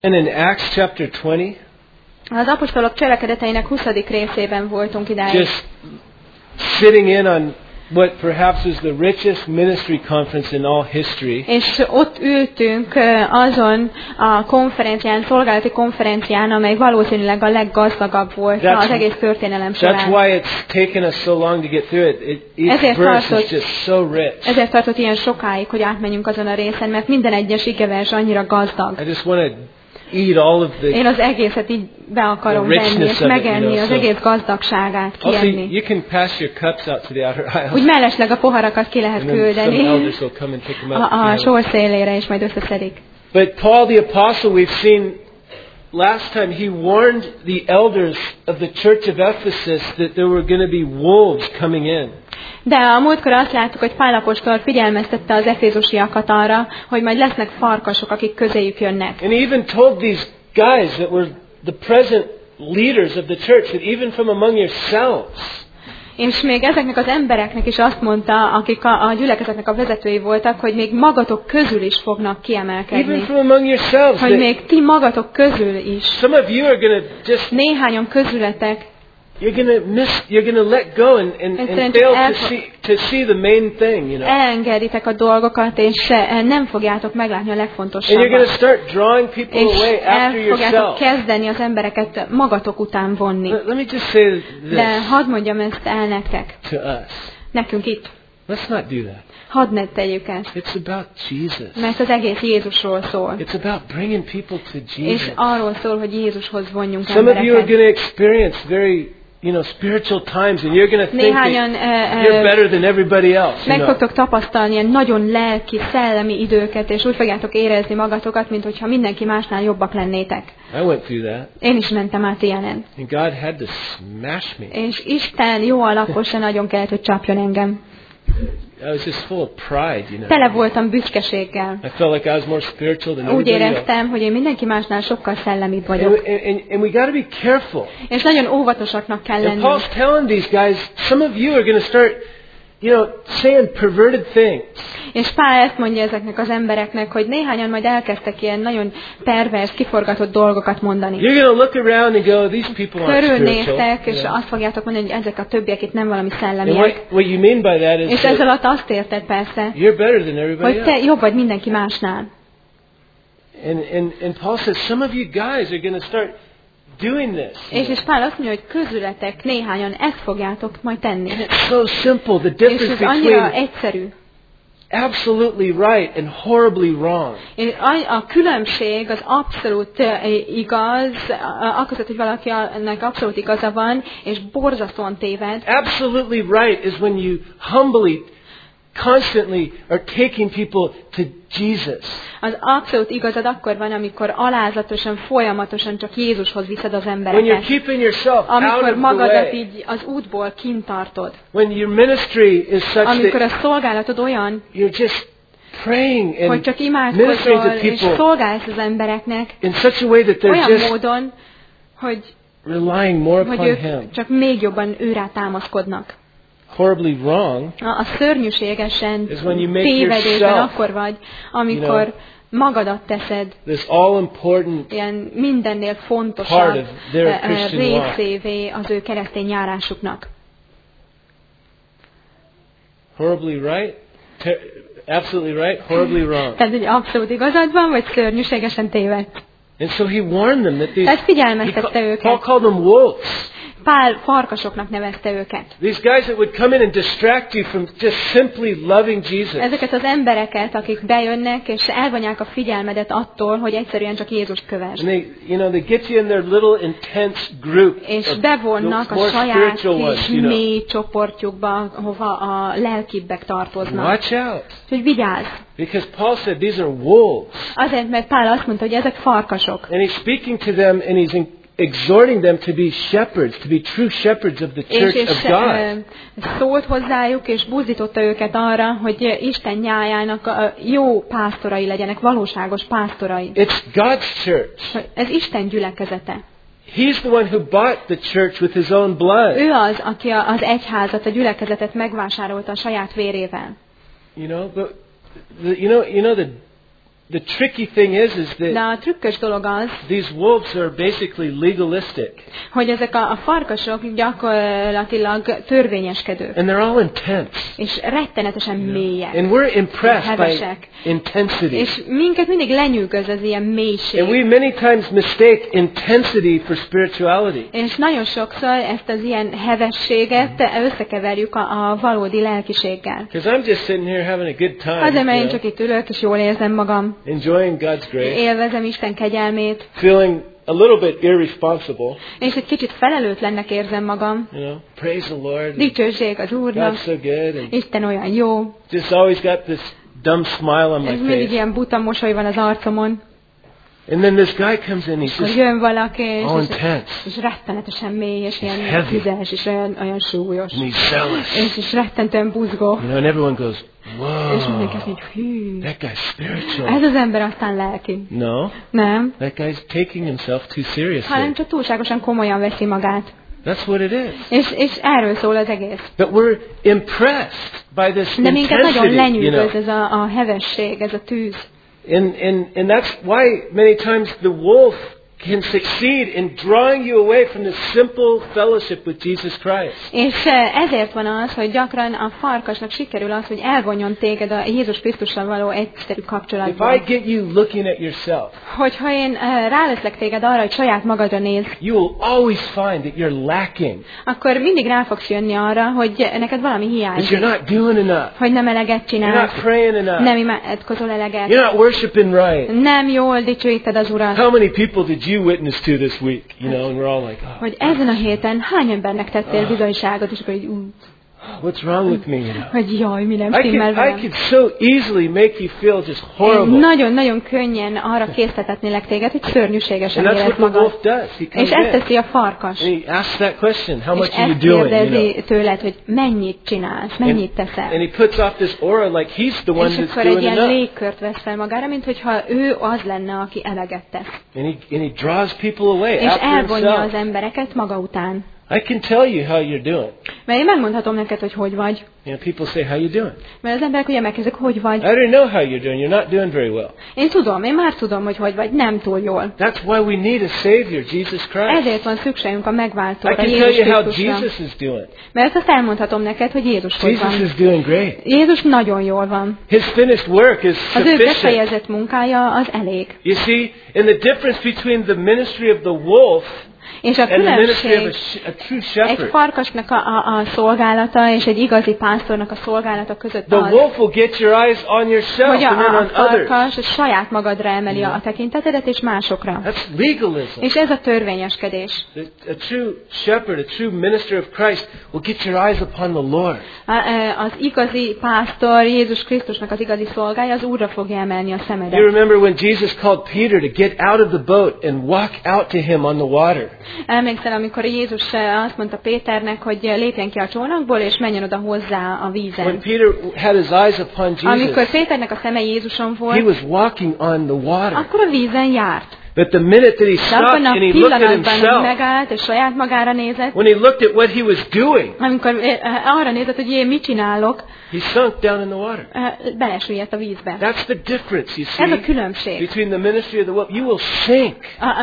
And in Acts chapter 20, Az apostolok cselekedeteinek 20. részében voltunk idáig. just sitting in on what perhaps was the richest ministry conference in all history. És ott ültünk azon a konferencián, szolgálati konferencián, amely valószínűleg a leggazdagabb volt az egész történelem során. That's why it's taken us so long to get through it. Each verse is just so rich. Ezért tartott ilyen sokáig, hogy átmenjünk azon a részen, mert minden egyes igevers annyira gazdag. I just want to eat all of the Én az egészet így be akarom venni, és megenni, az egész gazdagságát kienni. You can pass your cups out to the outer aisle. Úgy mellesleg a poharakat ki lehet küldeni a sor szélére, és majd összeszedik. But Paul the Apostle, we've seen last time, he warned the elders of the church of Ephesus that there were going to be wolves coming in. De a múltkor azt láttuk, hogy Pál apostol figyelmeztette az efézusiakat arra, hogy majd lesznek farkasok, akik közéjük jönnek. And he even told these guys that were the present leaders of the church that even from among yourselves. És még ezeknek az embereknek is azt mondta, akik a gyülekezetnek a vezetői voltak, hogy még magatok közül is fognak kiemelkedni. Even from among yourselves. Hogy még ti magatok közül is. Some of you are going to just néhányan közületek you're going to let go and fail to see the main thing, you know. Elengeditek a dolgokat, és nem fogjátok meglátni a legfontosabbat. And you're going to start drawing people away after yourself. És el fogjátok kezdeni az embereket magatok után vonni. Let me just say this. De hadd mondjam ezt el nektek. To us. Nekünk itt. Let's not do that. Hadd ne tegyük ezt. It's about Jesus. Mert az egész Jézusról szól. It's about bringing people to Jesus. És arról szól, hogy Jézushoz vonjunk embereket. Some of you are going to experience very spiritual times, and you're going to think that you're better than everybody else. Meg fogtok tapasztalni ilyen nagyon lelki, szellemi időket, és úgy fogjátok érezni magatokat, mint hogyha mindenki másnál jobbak lennétek. I went through that. Én is mentem át ilyenen. And God had to smash me. És Isten jó alakosan nagyon kellett, hogy csapjon engem. I was just full of pride, you know. Tele voltam büszkeséggel. I felt like I was more spiritual than everybody else. Úgy éreztem, hogy én mindenki másnál sokkal szellemibb vagyok. And we got to be careful. És nagyon óvatosaknak kell lenni. And Paul's telling these guys, some of you are going to start, saying perverted things. És Pál ezt mondja ezeknek az embereknek, hogy néhányan majd elkezdtek ilyen nagyon pervers, kiforgatott dolgokat mondani. You're going to look around and go, these people aren't spiritual. Körülnéztek, és azt fogjátok mondani, hogy ezek a többiek itt nem valami szellemiek. What you mean by that is és ezzel alatt azt érted persze, you're better than everybody hogy te jobb vagy mindenki másnál. And Paul says, some of you guys are going to start doing this. És Pál azt mondja, hogy közületek néhányan ezt fogjátok majd tenni. And it's so simple, the difference és ez annyira egyszerű. Absolutely right and horribly wrong. A különbség az abszolút igaz, aközött, hogy valakinek abszolút igaza van, és borzasztóan téved. Absolutely right is when you humbly, constantly are taking people to Jesus. Az abszolút igazad akkor van, amikor alázatosan, folyamatosan csak Jézushoz viszed az embereket. When you're keeping yourself amikor magadat így az útból kint tartod. When your ministry is such amikor a szolgálatod olyan, you're just praying and hogy csak imádkozol és szolgálsz az embereknek in such a way that they're olyan just módon, hogy relying more upon Him. Csak még jobban őrá támaszkodnak. Horribly wrong. A szörnyűségesen tévedésben akkor vagy, amikor magadat teszed ilyen mindennél fontosabb részévé az ő keresztény járásuknak. Horribly right? Absolutely right? Horribly wrong. Tehát, hogy abszolút igazad van, vagy szörnyűségesen téved. And so he warned them that Tehát figyelmeztette őket. Paul called them wolves. Pál farkasoknak nevezte őket. These guys that would come in and distract you from just simply loving Jesus. Ezeket az embereket, akik bejönnek és elvonják a figyelmedet attól, hogy egyszerűen csak Jézust kövess. And they get you in their little intense group. És bevonnak a saját kis mély csoportjukba, ahova a lelkibbek tartoznak. Watch out. Úgyhogy vigyázz. Because Paul said these are wolves. Azért, mert Pál azt mondta, hogy ezek farkasok. And he's speaking to them and he's exhorting them to be shepherds, to be true shepherds of the church of God. Szólt hozzájuk és buzdította őket arra, hogy Isten nyájának jó pásztorai legyenek, valóságos pásztorai. It's God's church. Ez Isten gyülekezete. He's the one who bought the church with his own blood. Ő az, aki az egyházat, a gyülekezetet megvásárolta a saját vérével. You know, but the tricky thing is De that a trükkös dolog az, these wolves are basically legalistic. hogy ezek a farkasok gyakorlatilag törvényeskedők. And they're all intense. És rettenetesen mélyek. And we're impressed by Hevesek. intensity. És minket mindig lenyűgöz az ilyen mélység. And we many times mistake intensity for spirituality. És nagyon sokszor ezt az ilyen hevességet összekeverjük a valódi lelkiséggel. Because I'm just sitting here having a good time. Azért, mert én you csak know, itt ülök, és jól érzem magam. enjoying God's grace. Élvezem Isten kegyelmét. Feeling a little bit irresponsible. És egy kicsit felelőtlennek érzem magam. You know, praise the Lord. Dicsőség az Úrnak. God's so good. And Isten olyan jó. just always got this dumb smile on my Ez mindig face. ilyen buta mosoly van az arcomon. And then this guy comes in, he's Akkor just jön valaki, all intense. és rettenetesen mély, és ilyen heavy. tüzes, és olyan súlyos. And he's zealous. És rettentően buzgó. You know, and everyone goes, És mindenki azt whoa, mondja, hű, that guy's spiritual. ez az ember aztán lelki. No, Nem, that guy's taking himself too seriously. hanem csak túlságosan komolyan veszi magát. That's what it is. És erről szól az egész. But we're impressed by this De minket nagyon intensity, you lenyűgöz know. ez a hevesség, ez a tűz. And that's why many times the wolf can succeed in drawing you away from the simple fellowship with Jesus Christ. És ezért van az, hogy gyakran a farkasnak sikerül az, hogy elvonjon téged a Jézus Krisztussal való egyszerű If kapcsolatból. I get you looking at yourself, Hogyha én ráleszlek téged arra, hogy saját magadra nézz, you will always find that you're lacking, akkor mindig rá fogsz jönni arra, hogy neked valami that hiányzik. you're not doing enough, Hogy nem eleget you're not csinálsz, praying enough, nem imádkozol eleget, you're not worshiping right. nem jól dicsőíted az Urat. How many people did you witness to this week? You know, and we're all like, oh, Hogy ezen a héten hány embernek tettél bizonyságot, és akkor így, what's wrong with me? You know, hogy jaj, mi nem I stimmel velem. could so easily make you feel just horrible. Nagyon-nagyon könnyen arra késztetetnélek téged, hogy szörnyűségesen And that's élet what the wolf magad. does. He comes És ezt in teszi a farkas. and he asks that question: How És much are you ezt doing? You know? kérdezi tőled, hogy mennyit csinálsz, mennyit And teszel. he puts off this aura like he's the one És that's akkor egy doing ilyen enough. légkört vesz fel magára, mint hogyha ő az lenne, aki eleget tesz. And he draws people away És after elvonja az himself. embereket maga után. I can tell you how you're doing. Mert én megmondhatom neked, hogy hogy vagy. You know, people say, "How you doing?" Mert az emberek ugye megkezdik, hogy vagy. I already know how you're doing. You're not doing very well. Én már tudom, hogy vagy, nem túl jól. That's why we need a Savior, Jesus Christ. Ezért van szükségünk a I megváltóra, can tell Jézus you how Krisztusra. Jesus is doing. Mert azt elmondhatom neked, hogy Jézus hogy Jesus van. is doing great. Jézus nagyon jól van. His finished work is Az ő sufficient. befejezett munkája az elég. You see, and the difference between the ministry of the wolf És a and the ministry of különbség a true egy shepherd. farkasnak a szolgálata és egy igazi pásztornak a szolgálata között The az, wolf will get your eyes on yourself hogy and then a on others. farkas saját magadra emeli a tekintetedet és másokra. That's legalism. És ez a törvényeskedés. A true shepherd, a true minister of Christ will get your eyes upon the Lord. Az igazi pásztor, Jézus Krisztusnak az igazi szolgája az Úrra fogja emelni a You szemedet. remember when Jesus called Peter to get out of the boat and walk out to him on the water. Emlékszel, amikor Jézus azt mondta Péternek, hogy lépjen ki a csónakból, és menjen oda hozzá a When vízen. Peter had his eyes upon Amikor Jesus, Péternek a szeme Jézuson he volt, was walking on the water. akkor a vízen járt. But the minute that he De stopped abban a and he looked at pillanatban, hogy himself, megállt, és saját magára nézett, when he looked at what he was doing, amikor arra nézett, hogy én mit csinálok, he sunk down in the water. belesüllyedt a vízbe. That's the difference, you Ez a see, különbség between the ministry of the wolf. You will sink.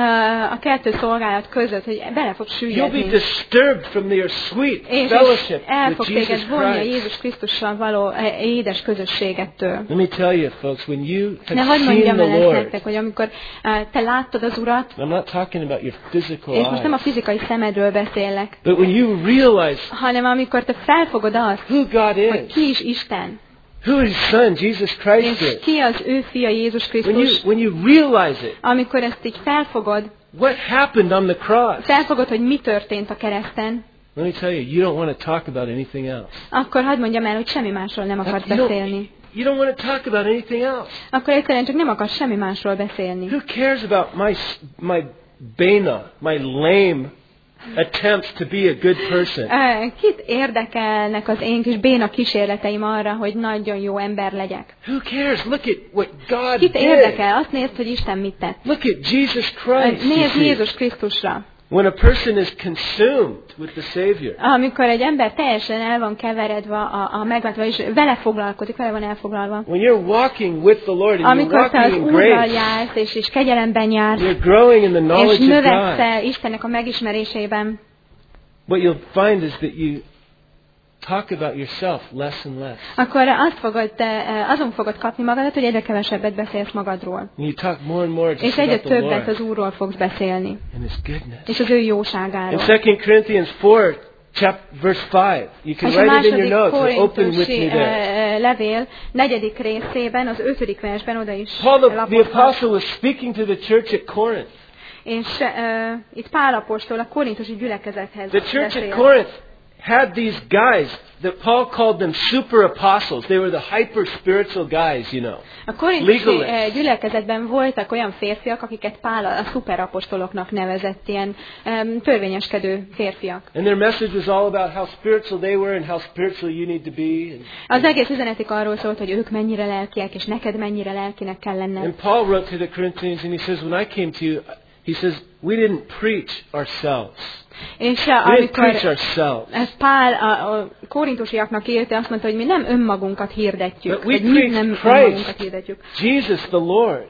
a kettő szolgálat között, hogy bele fog You'll be süllyedni. disturbed from your sweet És fellowship el with fog Jesus téged vonni a Christ. Jézus Krisztussal való édes közösségettől. Let me tell you, folks, when you De have hadd seen mondjam the el ezt Lord, nektek, hogy amikor te láttad az Urat, I'm not talking about your physical és most nem a eyes, fizikai szemedről beszélek, but when you realize hanem amikor te felfogod azt, who God hogy is, ki is Isten, who His Son Jesus Christ és is, ki az ő fia Jézus Krisztus, when you realize it, amikor ezt így felfogod, what happened on the cross, felfogod, hogy mi történt a kereszten, let me tell you, you don't want to talk about anything else. akkor hadd mondjam el, hogy semmi másról nem akarsz beszélni. You don't want to talk about anything else. Akkor egyszerűen csak nem akarsz semmi másról beszélni. Who cares about my bena, my lame attempts to be a good person? Kit érdekelnek az én kis béna kísérleteim arra, hogy nagyon jó ember legyek? Who cares? Look at what God Kit did. érdekel? Azt nézd, hogy Isten mit tett. Look at Jesus Christ. you Nézd see. Jézus Krisztusra. When a person is consumed with the Savior. Amikor egy ember teljesen el van keveredve a megváltva, és vele foglalkozik, vele van elfoglalva. When you're walking with the Lord and you're Amikor te az walking in Úrral grace, jársz, és kegyelemben jársz, you're growing in the és knowledge of God. növekszel Istennek a megismerésében, What you'll find is that you talk about yourself less and less. akkor azon fogod kapni magadat, hogy egyre kevesebbet beszélsz magadról. And you talk more and more just És egyre about the többet Lord az Úrról fogsz beszélni. and His goodness. És az ő In jóságáról. 2 Corinthians 4, verse 5, you can És a write it in második your notes or open with korintusi me there. levél 4. részében, az 5. versben oda is Paul the lapozhat. apostle was speaking to the church at Corinth. És itt Pál apostol a korintusi gyülekezethez The church at beszél. Corinth had these guys that Paul called them super apostles. They were the hyper spiritual guys, you know. A korintusi Legalists. gyülekezetben voltak olyan férfiak, akiket Pál a szuperapostoloknak nevezett, ilyen törvényeskedő férfiak. And their message was all about how spiritual they were and how spiritual you need to be. Az egész üzenetük arról szólt, hogy ők mennyire lelkiek, és neked mennyire lelkinek kell lenned. And Paul wrote to the Corinthians and he says, when I came to you, he says, we didn't preach ourselves. És We didn't preach amikor ourselves. ezt Pál a korintusiaknak írta, azt mondta, hogy mi nem önmagunkat hirdetjük, But we vagy mi preach nem Christ. önmagunkat hirdetjük, Jesus the Lord.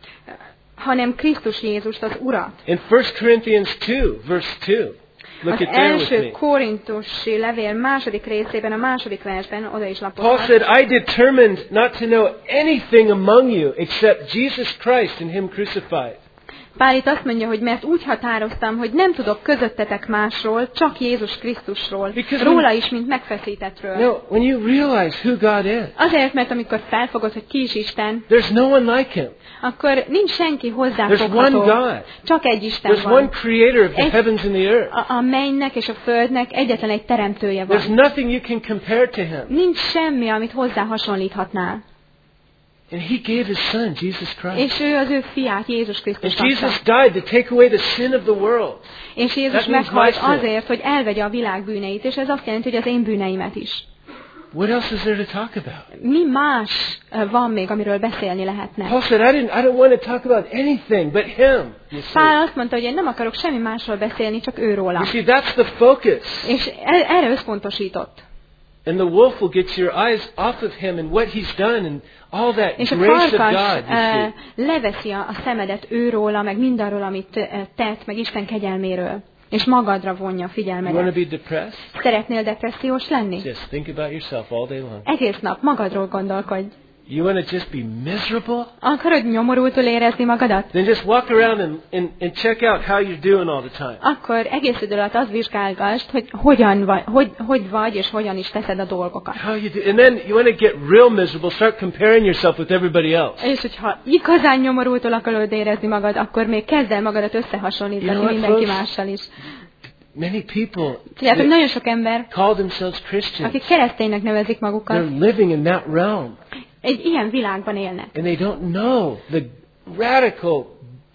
hanem Krisztus Jézust, az Urat. In 1 Corinthians 2, verse 2. Look Az at there with első me. korintusi levél második részében, a második versben, oda is Paul lapozhat. said, I determined not to know anything among you except Jesus Christ and Him crucified. Pál itt azt mondja, hogy mert úgy határoztam, hogy nem tudok közöttetek másról, csak Jézus Krisztusról, Because róla is, mint megfeszítettről. No, when you realize who God is, Azért, mert amikor felfogod, hogy ki is Isten, there's no one like Him. akkor nincs senki There's one hozzáfogható. God. Csak egy Isten There's one van. creator of the Egy- heavens and the earth. A mennynek és a földnek egyetlen egy teremtője van. There's nothing you can compare to Him. Nincs semmi, amit hozzá hasonlíthatnál. And He gave His Son, Jesus Christ. És ő az ő fiát, Jézus And Krisztust adta. Jesus died to take away the sin of the world. És Jézus That means meghalt my sin. azért, hogy elvegye a világ bűneit, és ez azt jelenti, hogy az én bűneimet is. What else is there to talk about? Mi más van még, amiről beszélni lehetne? Paul said, I don't want to talk about anything but Him. You see. Pál azt mondta, hogy én nem akarok semmi másról beszélni, csak őróla. You see, that's the focus. És erre összpontosított. And the wolf will get your eyes off of Him and what He's done and all that És a grace of farkas God, you see. leveszi a szemedet őróla, meg mindarról, amit tett, meg Isten kegyelméről. És magadra vonja a You want figyelmedet. to be depressed? Szeretnél depressziós lenni? Just think about yourself all day long. Egész nap magadról gondolkodj. You want to just be miserable? Akarod nyomorultul érezni magadat? Then just walk around and check out how you're doing all the time. Akkor egész idő alatt azt vizsgálgasd, hogy hogy vagy, és hogyan is teszed a dolgokat. How you do, and then you want to get real miserable, start comparing yourself with everybody else. És hogyha igazán nyomorultul akarod érezni magad, akkor még kezd el magadat összehasonlítani You know what, mindenki folks? mással is. Many people Tudjátok, nagyon sok ember, call themselves Christians. akik kereszténynek nevezik magukat, They're living in that realm. egy ilyen világban élnek. And they don't know the radical,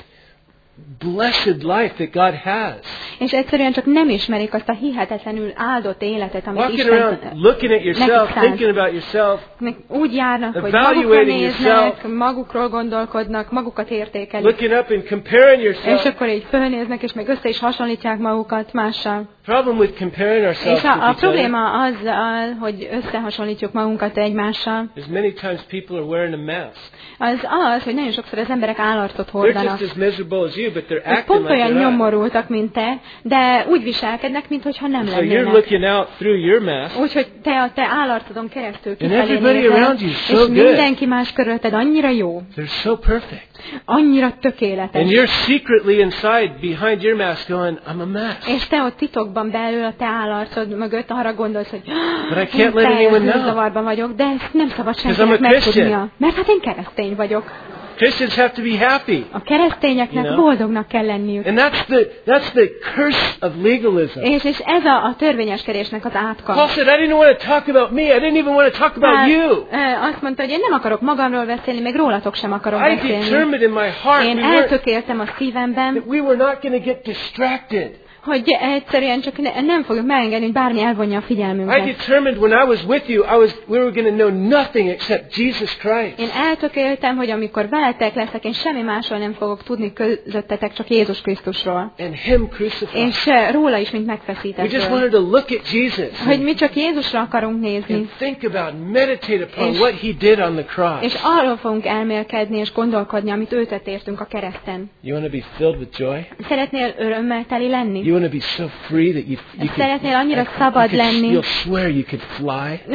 blessed life that God has. És egyszerűen csak nem ismerik azt a hihetetlenül áldott életet, amit Walking Isten around looking at yourself, nekik szánt. thinking about yourself, Úgy járnak, hogy Evaluating magukra néznek, yourself. magukról gondolkodnak, magukat értékelik. looking up and comparing És yourself. akkor így fölnéznek, és meg össze is hasonlítják magukat mással. Problem with comparing ourselves És with a each other probléma azzal, hogy összehasonlítjuk magunkat egymással, is many times people are wearing a mask. az, hogy nagyon sokszor az emberek állarcot They're hordanak. just as miserable as you, but they're Ők acting pont like olyan they're not. nyomorultak, mint te, de úgy viselkednek, mintha nem So you're lennének. looking out through your mask. Úgyhogy te a te állarcodon keresztül And kifelé everybody around you nézel, is so és good. mindenki más körülötted annyira jó, They're so perfect. annyira tökéletes. And you're secretly inside, behind your mask, going, I'm a mess. És te ott titokban belül a te állarcod mögött arra gondolsz, hogy But I can't let anyone know. zavarban vagyok, de ezt nem szabad I'm a senkinek Christian. megtudnia. Mert hát én keresztény vagyok. Christians have to be happy. A keresztényeknek You know? boldognak kell lenniük. And that's the curse of legalism. És ez a törvényeskedésnek az átka. Paul said, I didn't want to talk about me. I didn't even want to talk about Pál, you. azt mondta, hogy én nem akarok magamról beszélni, még rólatok sem akarok I beszélni. determined in my heart Én eltökéltem a szívemben, that we were not going to get distracted. hogy egyszerűen csak nem fogjuk megengedni, hogy bármi elvonja a I figyelmünket. determined when I was with you, we were going to know nothing except Jesus Christ. Én eltökéltem, hogy amikor veletek leszek, én semmi másról nem fogok tudni közöttetek, csak Jézus Krisztusról. And Him crucified. És róla is, mint We just megfeszítettről. wanted to look at Jesus Hogy mi csak Jézusra akarunk nézni. and think about, meditate upon what He did on the cross. És arról fogunk elmélkedni és gondolkodni, amit ő tett értünk a kereszten. You want to be filled with joy? Szeretnél örömmel teli lenni? You want to be so free that you Szeretnél annyira szabad lenni, you'll swear you could fly?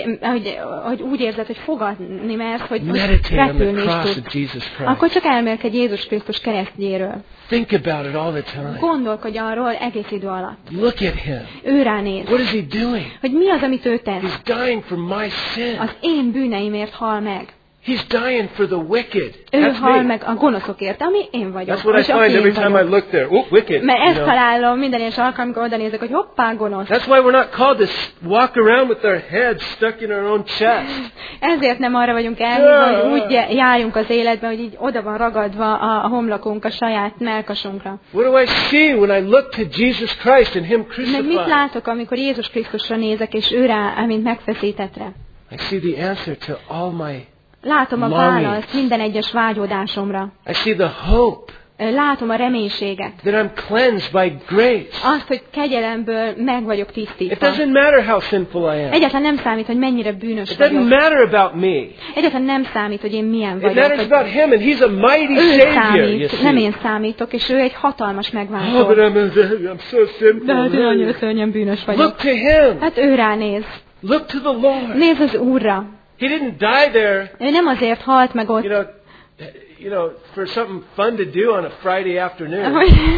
hogy úgy érzed, hogy fogadni mersz, hogy Meditate on the repülni is cross tudsz. of Jesus Christ. Akkor csak elmélkedj Jézus Krisztus keresztjéről. Think about it all the time. Gondolkodj arról egész idő alatt. Look at Him. Ő ránéz. What is He doing? Hogy mi az, amit ő tesz. He's dying for my sin. Az én bűneimért hal meg. He's dying for the wicked. Ő That's hal me. meg a gonoszokért, ami én vagyok. That's what I És aki find én every time I vagyok. look there. Oh, wicked. Mert you ezt know. találom minden egyes alkalommal, amikor oda nézek, hogy hoppá, gonosz. That's why we're not called to walk around with our heads stuck in our own chest. Ezért nem arra vagyunk elhívva, hogy úgy járjunk az életben, hogy így oda van ragadva a homlokunk a saját mellkasunkra. What do I see when I look to Jesus Christ and Him Meg mit crucified? látok, amikor Jézus Krisztusra nézek, és ő rá, mint megfeszítettre? I see the answer to all my. Látom a Longing. választ minden egyes vágyódásomra. I see the hope Látom a reménységet. that I'm cleansed by grace. Azt, hogy kegyelemből meg vagyok It tisztítva. doesn't matter how sinful I am. Egyáltalán nem számít, hogy mennyire bűnös It doesn't vagyok. matter about me. Egyáltalán nem számít, hogy én milyen It vagyok. matters Hogy about Him, and He's a mighty ő Savior. You számít, nem see. én számítok, és ő egy hatalmas Oh, megváltó. but I'm so De hát én annyira sinful. szörnyen bűnös vagyok. Look to Him. Hát ő ránéz. Look to the Lord. Nézz az Úrra. He didn't die there, Ő nem azért halt meg ott, you know, for something fun to do on a Friday afternoon.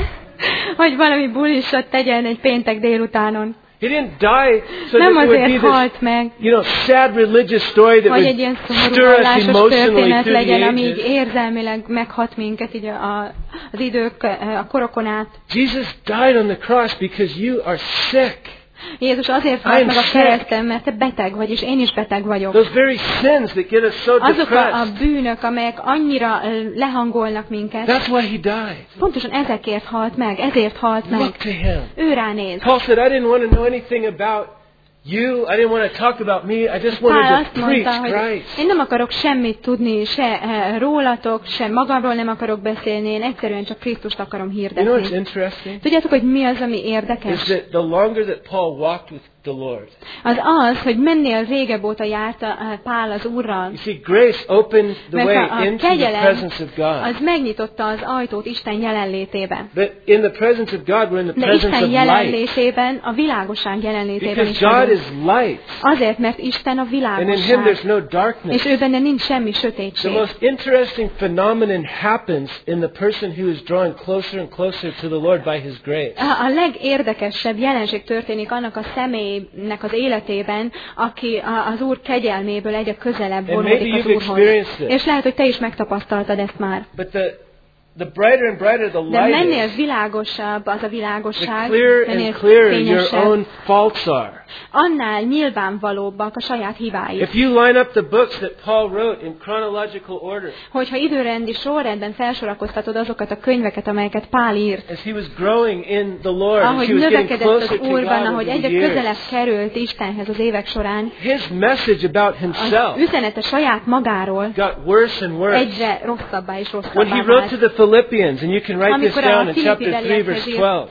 hogy valami bulisat tegyen egy péntek délutánon. He didn't die so Nem that it would azért be this, halt meg, sad religious story that hogy would egy ilyen szomorú stir us vallásos emotionally történet through legyen, the ami így ages. érzelmileg meghat minket így az idők, a korokon át. Jesus died on the cross because you are sick. Jézus azért halt I'm meg a sick. kereszten, mert te beteg vagy, és én is beteg vagyok. Those very sins that get us so Azok a depressed. bűnök, amelyek annyira lehangolnak minket, That's why He died. pontosan ezekért halt meg, ezért halt meg. Look to Him. Ő ránéz. Paul said, I didn't want to know anything about you. I didn't want to talk about me. I just Pál wanted azt to mondta, preach hogy Christ. én nem akarok semmit tudni, se rólatok, se magamról nem akarok beszélni, én egyszerűen csak Krisztust akarom You know what's hirdetni. interesting? Tudjátok, hogy mi az, ami Is érdekes? that the longer that Paul walked with the Lord, Az, hogy mennél régebb óta járt Pál az Úrral, you see, grace opened the mert way a into the kegyelem presence of God. az megnyitotta az ajtót Isten jelenlétébe. But in the presence of God, we're in the De presence Isten of light. jelenlétében, a világosság jelenlétében Because is God vagyunk. is light. Azért, mert Isten a And in Him világosság, there's no darkness. és ő benne nincs semmi The sötétség. most interesting phenomenon happens in the person who is drawing closer and closer to the Lord by His grace. A legérdekesebb jelenség történik annak a személynek az életében, aki az Úr kegyelméből egyre közelebb And maybe vonódik az you've Úrhoz. experienced it. És lehet, hogy te is megtapasztaltad ezt már. But the brighter and brighter the De light mennél is, világosabb az a the világosság, clearer mennél and clearer your fényesebb, own faults are. annál nyilvánvalóbbak a saját hibáid. If you line up the books that Paul wrote in chronological order, Hogyha időrendi sorrendben felsorakoztatod azokat a könyveket, amelyeket Pál írt, as he was growing in the Lord, as ahogy he was getting növekedett az closer to Úrban, God ahogy over egyre the years, közelebb került Istenhez az évek során, his message about az himself üzenete saját magáról got worse and worse. egyre rosszabbá és When he rosszabbá wrote to vált. the Philippians, and you can write this Amikor down a in chapter 3, Filippi verse 12.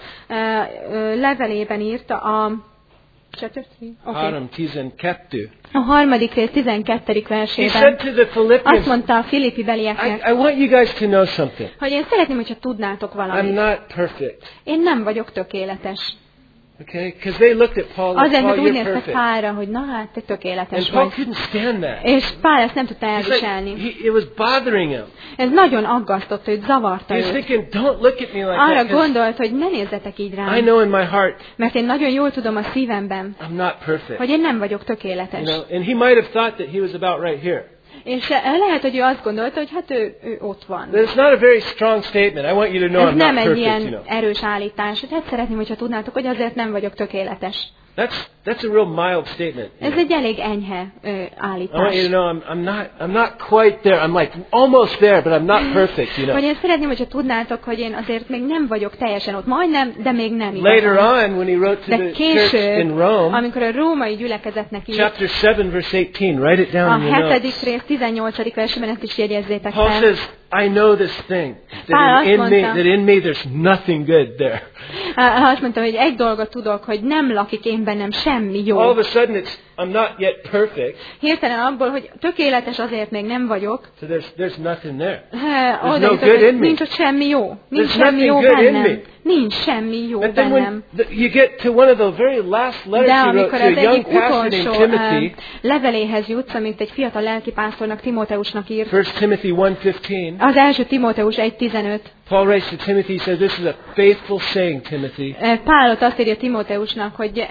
levelében írta a chapter 3? Okay. 3:12. A harmadik rész 12. He versében said to the azt Philippians, mondta a Filippi belieknek, I want you guys to know something. hogy én szeretném, hogyha tudnátok I'm valamit. not perfect. Én nem vagyok tökéletes. Okay? Because they looked at Paul and Azért, Paul, mert úgy you're néztek perfect. Pálra, hogy na hát, te And tökéletes Paul vagy. couldn't stand that. És Pál ezt nem tudta He's like, elviselni. it was bothering him. Ez nagyon aggasztott őt, zavarta He was őt. thinking, don't look at me like Arra that, 'cause gondolt, hogy ne nézzetek így I rám, know in my heart mert én nagyon jól tudom a szívemben, I'm not perfect. hogy én nem vagyok You tökéletes. know, and he might have thought that he was about right here. És lehet, hogy ő azt gondolta, hogy hát ő ott van. But it's not a very strong statement. I want you to know Ez I'm nem not egy perfect, you ilyen know. erős állítás. Hát szeretném, hogyha tudnátok, hogy azért nem vagyok tökéletes. That's a real mild statement. Ez egy elég enyhe I want állítás. you to know I'm not quite there. I'm like almost there, but I'm not perfect, you Vagy know. én szeretném, hogyha tudnátok, hogy én azért még nem vagyok teljesen ott, majdnem, de még nem Later igazán. on, when he wrote to De the church később, in Rome, amikor a római gyülekezetnek írt, chapter 7, verse 18, write it down a in your 7. notes. rész 18. versében ezt is jegyezzétek Paul fel. says, I know this thing, Pál that in me there's nothing good there. Azt mondtam, hogy egy dolgot tudok, hogy nem lakik én bennem semmi jó. All of a sudden I'm not yet perfect, Hirtelen abból, hogy tökéletes azért még nem vagyok, so there's nothing there. oda no jutok, good in hogy me. nincs ott semmi jó. Nincs There's semmi jó nothing good in bennem. me. Nincs semmi jó But then bennem. when you get to one of the very last letters De he wrote amikor to az a young egyik pastor named utolsó Timothy, leveléhez jutsz, amit egy fiatal lelkipásztornak, Timóteusnak írt, 1 Timothy 1:15, az első Timóteus 1.15, Paul writes to Timothy, he says, this is a faithful saying, Timothy. Pál ott azt írja Timóteusnak, hogy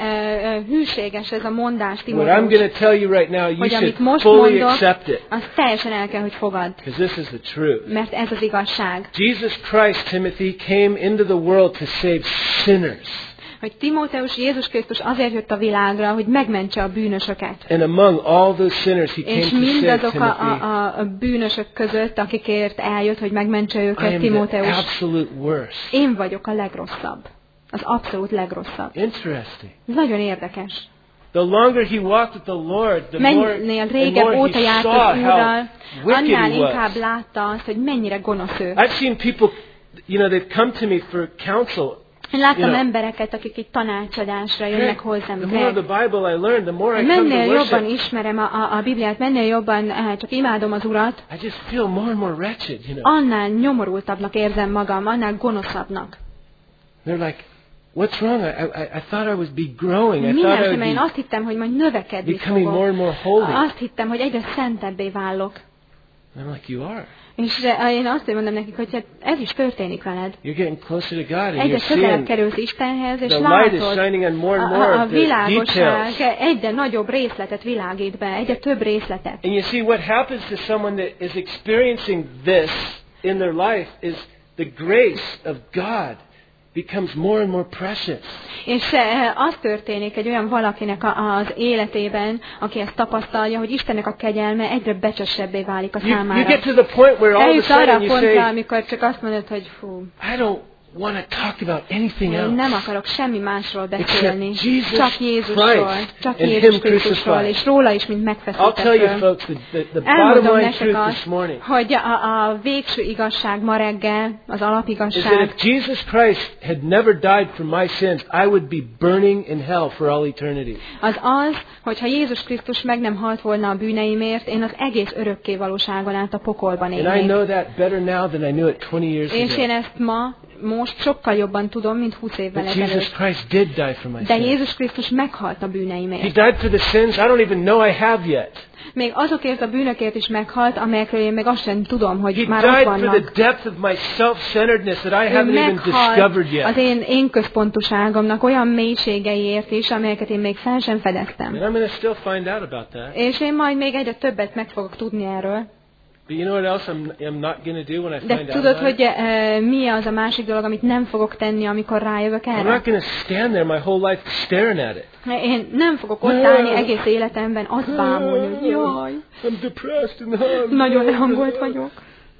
hűséges ez a mondás, What I'm Timóteus, going to tell you right now, you hogy should amit most fully mondok, accept it, azt teljesen el kell, hogy fogadd, because this is the truth. mert ez az igazság. Jesus Christ, Timothy, came into the world to save sinners. Hogy Timóteus, Jézus Krisztus azért jött a világra, hogy megmentse a bűnösöket. And among all those sinners, he came És to save mindazok Timothy. a bűnösök között, akikért eljött, hogy megmentse I őket, am the Timóteus. absolute worst. Én vagyok a legrosszabb. Az abszolút legrosszabb. Interesting. Ez nagyon érdekes. The longer he walked with the Lord, the more Mennél and régebb more óta he járt saw az how Úrral, wicked annál he inkább was. látta azt, hogy mennyire gonosz ő. I've seen people, they've come to me for counsel. Én láttam You know, embereket, akik itt tanácsadásra jönnek hozzám. The more of the Bible I learn, the more I come Mennél to jobban worship, ismerem a Bibliát, mennél jobban csak imádom az Urat, I just feel more and more wretched, you know. annál nyomorultabbnak érzem magam, annál gonoszabbnak. They're like, what's wrong? I thought I would be growing. I thought I Mindenképpen én would be azt hittem, hogy majd növekedni becoming more fogok. and more holy. Azt hittem, hogy egyre szentebbé válok. And I'm like, you are. És én azt mondom nekik, hogy hát ez is történik veled. You're getting closer to God, and Egyre you're közelebb seeing kerülsz Istenhez, és the light is látod, shining on more and more a of the világosság details. egyre nagyobb részletet világít be, egyre több részletet. And you see, what happens to someone that is experiencing this in their life is the grace of God becomes more and more precious. És az történik egy olyan valakinek az életében, aki ezt tapasztalja, hogy Istennek a kegyelme egyre becsesebbé válik a You számára. get to the point where all of a Eljutsz arra sudden a you pontra, say, amikor csak azt mondod, hogy fú, I don't want to talk about anything én nem else. akarok semmi másról beszélni, Except Jesus csak Jézusról, Christ csak and Jézus Him Krisztusról, crucified. és róla is, mint I'll tell you, megfeszítettről. folks, the bottom Elmondom line nektek truth this azt, morning hogy a végső igazság ma reggel, az is that alapigazság, if Jesus Christ had never died for my sins, I would be burning in hell for all eternity. az, hogyha Jézus Krisztus meg nem halt volna a bűneimért, én az egész örökké valóságon át a pokolban And I élnék. know that better now than I knew it 20 years És én ago. ezt most sokkal jobban tudom, mint 20 évvel But Jesus ezelőtt. Christ did die for my De sins. Jézus Krisztus meghalt a He bűneimért. died for the sins I don't even know I have yet. Még azokért a bűnökért is meghalt, amelyekről én még azt sem tudom, He hogy már ott died for the vannak. depth of my self-centeredness that I Ő haven't even discovered meghalt yet. az én központuságomnak olyan mélységeiért is, amelyeket én még fel sem fedeztem. And I'm going to still find out about that. És én majd még egyre többet meg fogok tudni erről. But you know what else I'm not going to do when I De find out tudod, about it? hogy mi az a másik dolog, amit nem fogok tenni, amikor rájövök I'm erre? not going to stand there my whole life staring at it. Én nem fogok ott állni egész életemben, azt bámulni, hogy jaj, I'm depressed and nagyon lehangolt vagyok.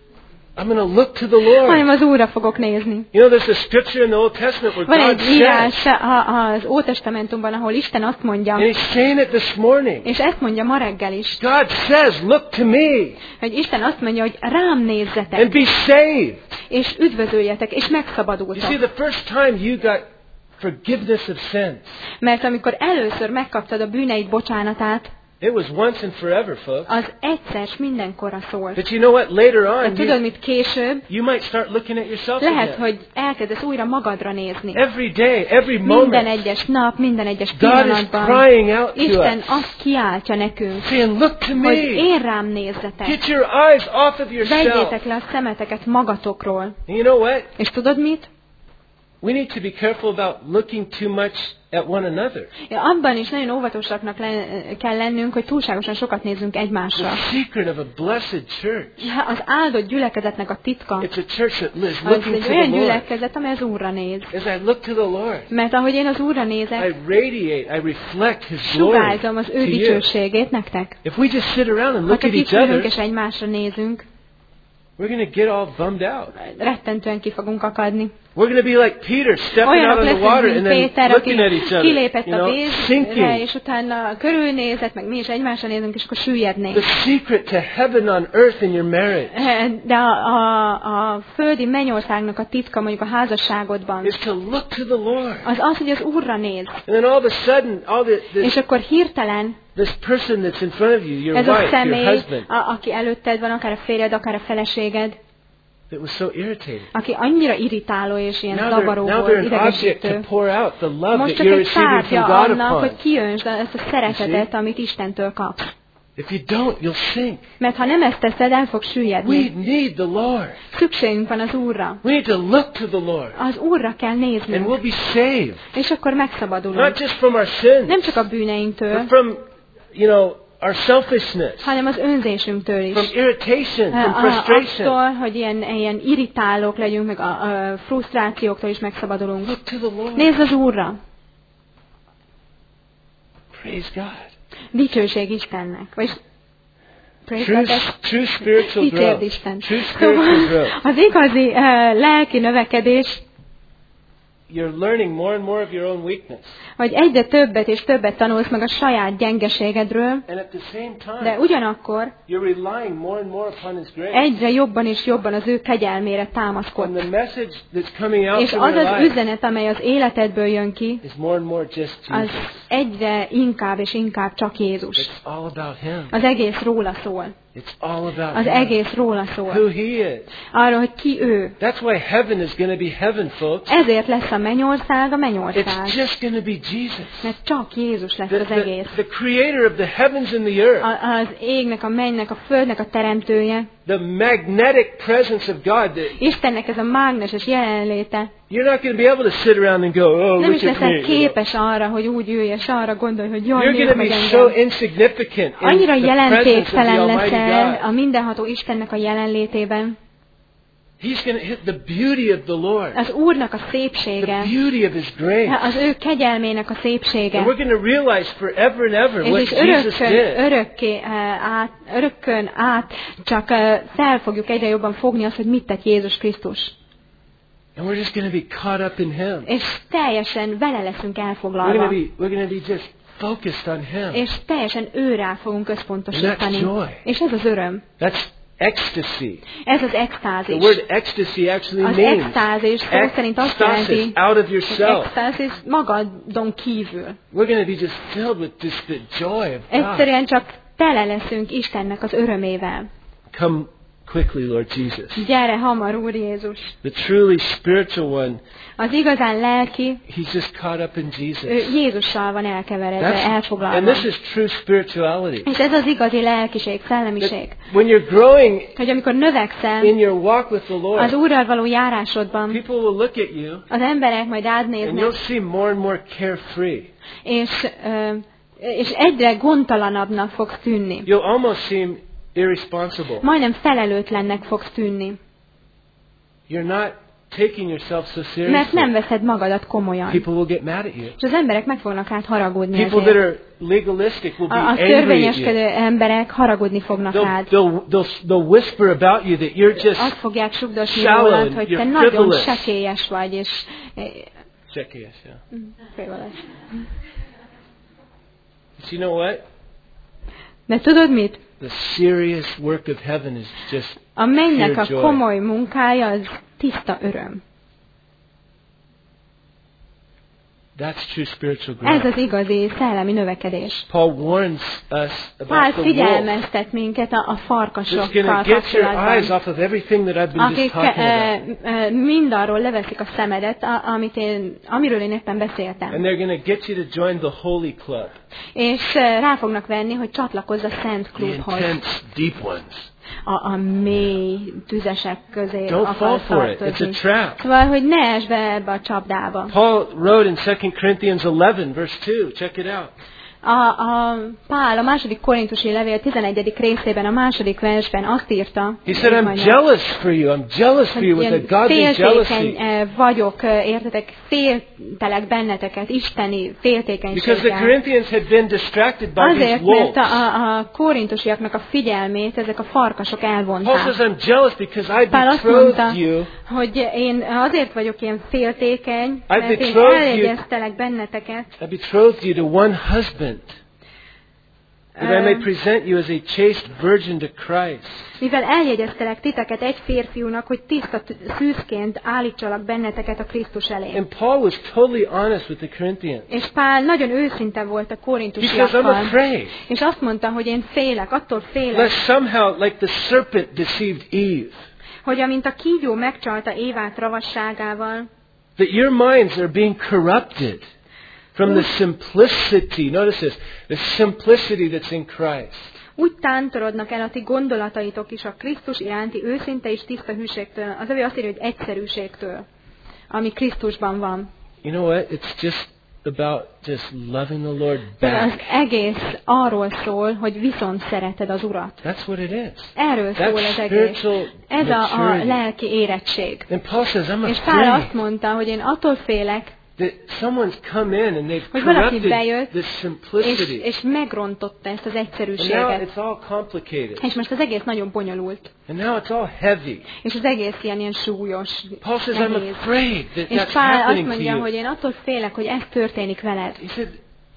I'm going to look to the Lord. Hanem az Úrra fogok nézni. You know, there's a scripture in the Old Testament where Van God egy says, írás az Ótestamentumban, ahol Isten azt mondja, and He's saying it this morning. és ezt mondja ma reggel is, God says, look to me hogy Isten azt mondja, hogy rám nézzetek, and be saved. és üdvözöljetek, és You see, megszabadultok. the first time you got forgiveness of sins, Mert amikor először megkaptad a bűneid bocsánatát, it was once and forever, folks. az egyszer s mindenkorra szólt. But you know what? Later De on, tudod, mit később? you might start looking at yourself Lehet, again. hogy elkezdesz újra magadra nézni. Every day, every Minden moment, egyes nap, minden egyes God is pillanatban crying out to Isten us, azt kiáltja nekünk, saying, look to hogy me. én rám nézzetek. Get your eyes off of yourself. Vegyétek le a szemeteket magatokról. And you know what? És tudod mit? we need to be careful about looking too much at one another. Abban is nagyon óvatosaknak kell lennünk, hogy túlságosan sokat nézzünk egymásra. The secret of a blessed church. Az áldott gyülekezetnek a titka. It's a church that lives Az looking egy to olyan the Lord. gyülekezet, amely az Úrra néz. As I look to the Lord, Mert ahogy én az Úrra I nézek, radiate, I reflect His glory sugárzom az to ő you. dicsőségét nektek. If we just sit around and Ha look csak at itt each ülünk other, és egymásra nézünk, we're going to get all bummed out. rettentően ki fogunk akadni. We're going to be like Peter, stepping out Olyanok on the leszünk, water mint and then Péter, looking at aki each other, kilépett you a know, vízre, sinking. és utána körülnézett, meg mi is egymásra nézünk, és akkor süllyednénk. The secret to heaven on earth in your marriage De a földi mennyországnak a titka mondjuk a házasságodban, is to look to the Lord. az az, hogy az Úrra néz. And then all of a sudden, És akkor hirtelen this person that's in front of you, your ez a wife, your személy, husband, aki előtted van, akár a férjed, akár a feleséged, that was so irritating. aki annyira irritáló és ilyen Now zavaró they're volt, an object idegesítő. to pour out the love Most that csak you're egy receiving from tárgya God annak, upon. hogy kiöntsd ezt a szeretetet, amit Istentől kapsz. If you don't, you'll sink. Mert ha nem ezt teszed, el fog We süllyedni. need the Lord. Szükségünk van az Úrra. We need to look to the Lord. Az Úrra kell And néznünk, we'll be saved. és akkor megszabadulunk. Not just from our sins, Nem csak a bűneinktől, but from, our selfishness, hanem az önzésünktől is. from irritation, from frustration. Attól, hogy ilyen irritálók legyünk, meg a frusztrációktól is megszabadulunk. Look to the Lord. Nézd az Úrra! Praise God. Dicsőség Istennek. Vagy praise God, True spiritual dicsérd growth. Isten. True spiritual growth. Az igazi lelki növekedés, You're learning more and more of your own weakness. hogy egyre többet és többet tanulsz meg a saját gyengeségedről, And at the same de time, ugyanakkor you're relying more and more upon His grace. egyre jobban és jobban az ő kegyelmére And támaszkodsz. the message that's coming out És from az your az life üzenet, amely az életedből jön ki, is more and more just az Jesus. egyre inkább és inkább csak Jézus. It's all about Him. Az egész róla szól. It's all about Az Him. egész róla Who szól. He is. Arról, hogy ki ő. That's why heaven is going to be heaven, folks. Ezért lesz a mennyország a mennyország. It's just going to be Jesus. Mert csak Jézus lesz The, az the, egész. the creator of the heavens and the earth. Az égnek, a mennynek, a földnek a teremtője. The magnetic presence of God. Istennek ez a mágneses jelenléte. You're not going to be able to sit around and go, oh, Nem is look at me. leszel képes arra, hogy úgy ülj, és arra gondolj, hogy jaj, You're nézd going to meg be engem. so insignificant in Annyira the presence of the jelentéktelen Almighty leszel a God. mindenható Istennek a jelenlétében. He's going to hit the beauty of the Lord. Az Úrnak a The szépsége, beauty of His grace. az ő kegyelmének a szépsége. And we're going to realize forever and ever what És Jesus did. örökkön át csak fel fogjuk egyre jobban fogni azt, hogy mit tett Jézus Krisztus. And we're just going to be caught up in Him. És teljesen vele leszünk We're elfoglalva. going to be just focused on Him. És teljesen őrá fogunk And that's összpontosítani. joy. És ez az öröm. That's ecstasy. Ez az The extázis. word ecstasy actually Az means extázis szó szerint azt ecstasis, jelenti, out of hogy yourself. extázis magadon kívül. We're going to be just filled with just the joy of God. Egyszerűen csak tele leszünk Istennek az örömével. Come quickly, Lord Jesus. Gyere hamar, Úr Jézus! The truly spiritual one, Az igazán lelki, he's just caught up in Jesus. ő Jézussal van elkeveredve, And elfoglalva. this is true spirituality. És ez az igazi lelkiség, szellemiség. That when you're growing Hogy amikor növekszel in your walk with the az Lord, Úrral való járásodban, people will look at you az emberek majd rád and néznek, you'll seem more and more carefree. és egyre gondtalanabbnak fogsz tűnni. You'll almost seem irresponsible. Majdnem felelőtlennek fogsz tűnni. You're not taking yourself so Mert seriously. nem veszed magadat komolyan. People will get mad at you. És az emberek meg fognak haragudni People that ezért. are legalistic will be A angry at you. törvényeskedő emberek haragudni fognak rád. They'll whisper about you that you're Azt just fogják sugdosni shallow rólad, and hogy you're te nagyon frivolous. sekélyes vagy, és Zacchaeus, yeah. frivolous. But you know what? De tudod mit? The serious work of heaven is just A mennynek pure a joy. komoly munkája az tiszta öröm. That's true spiritual Ez growth. az igazi szellemi növekedés. Paul warns us Pál about the wolf. figyelmeztet minket a It's farkasokkal going to get your eyes kapcsolatban, off of everything that I've been just akik talking about. mindarról leveszik a szemedet, amiről én éppen beszéltem. And they're going to get you to join the holy club. És rá fognak venni, hogy csatlakozz a Szent The Klubhoz. intense, deep ones. a mély tüzesek közé Don't fall akar for it. It's a tartozni. trap. Szóval, hogy ne esd be ebbe a csapdába. Paul wrote in 2 Corinthians 11, verse 2. Check it out. Pál a második korintusi levél 11. részében, a második versben azt írta, He said, I'm jealous for you. I'm jealous for you with a godly jealousy. féltékeny vagyok, értetek, féltelek benneteket, isteni Because the féltékenységgel. Corinthians had been distracted by these Azért, wolves. mert a korintusiaknak a figyelmét ezek a farkasok Paul elvonták. says, I'm jealous because I Pál azt mondta, betrothed you. hogy én azért vagyok ilyen féltékeny, I mert én betrothed you. eljegyeztelek benneteket, I betrothed you to one husband, that I may present you as a chaste virgin to Christ. mivel eljegyeztelek titeket egy férfiúnak, hogy tiszta szűzként állítsalak benneteket a Krisztus elé. And Paul was totally honest with the Corinthians. És Pál nagyon őszinte volt a He says, I'm korintusiakkal, afraid. és azt mondta, hogy én félek, attól félek, Lest somehow, like the serpent deceived Eve, hogy amint a kígyó megcsalta Évát ravasságával, that your minds are being corrupted from the simplicity, notice this, the simplicity that's in Christ. úgy tántorodnak el a ti gondolataitok is a Krisztus iránti őszinte és tiszta hűségtől, az azt írja, hogy egyszerűségtől, ami Krisztusban van. You know what? It's just about just loving the Lord Az back. egész arról szól, hogy viszont szereted az Urat. That's what it is. Erről That's szól az egész. spiritual Ez a maturity. lelki érettség. And Paul says, I'm És Pál azt afraid mondta, hogy én attól félek, that someone's come in and they've hogy valaki corrupted bejött, this simplicity. és megrontotta ezt az And now egyszerűséget. it's all complicated. És most az egész nagyon bonyolult. And now it's all heavy. És az egész ilyen súlyos, Paul says, I'm nehéz. afraid that És that's Pál azt happening to mondja, you. hogy én attól félek, hogy ez történik veled. He said,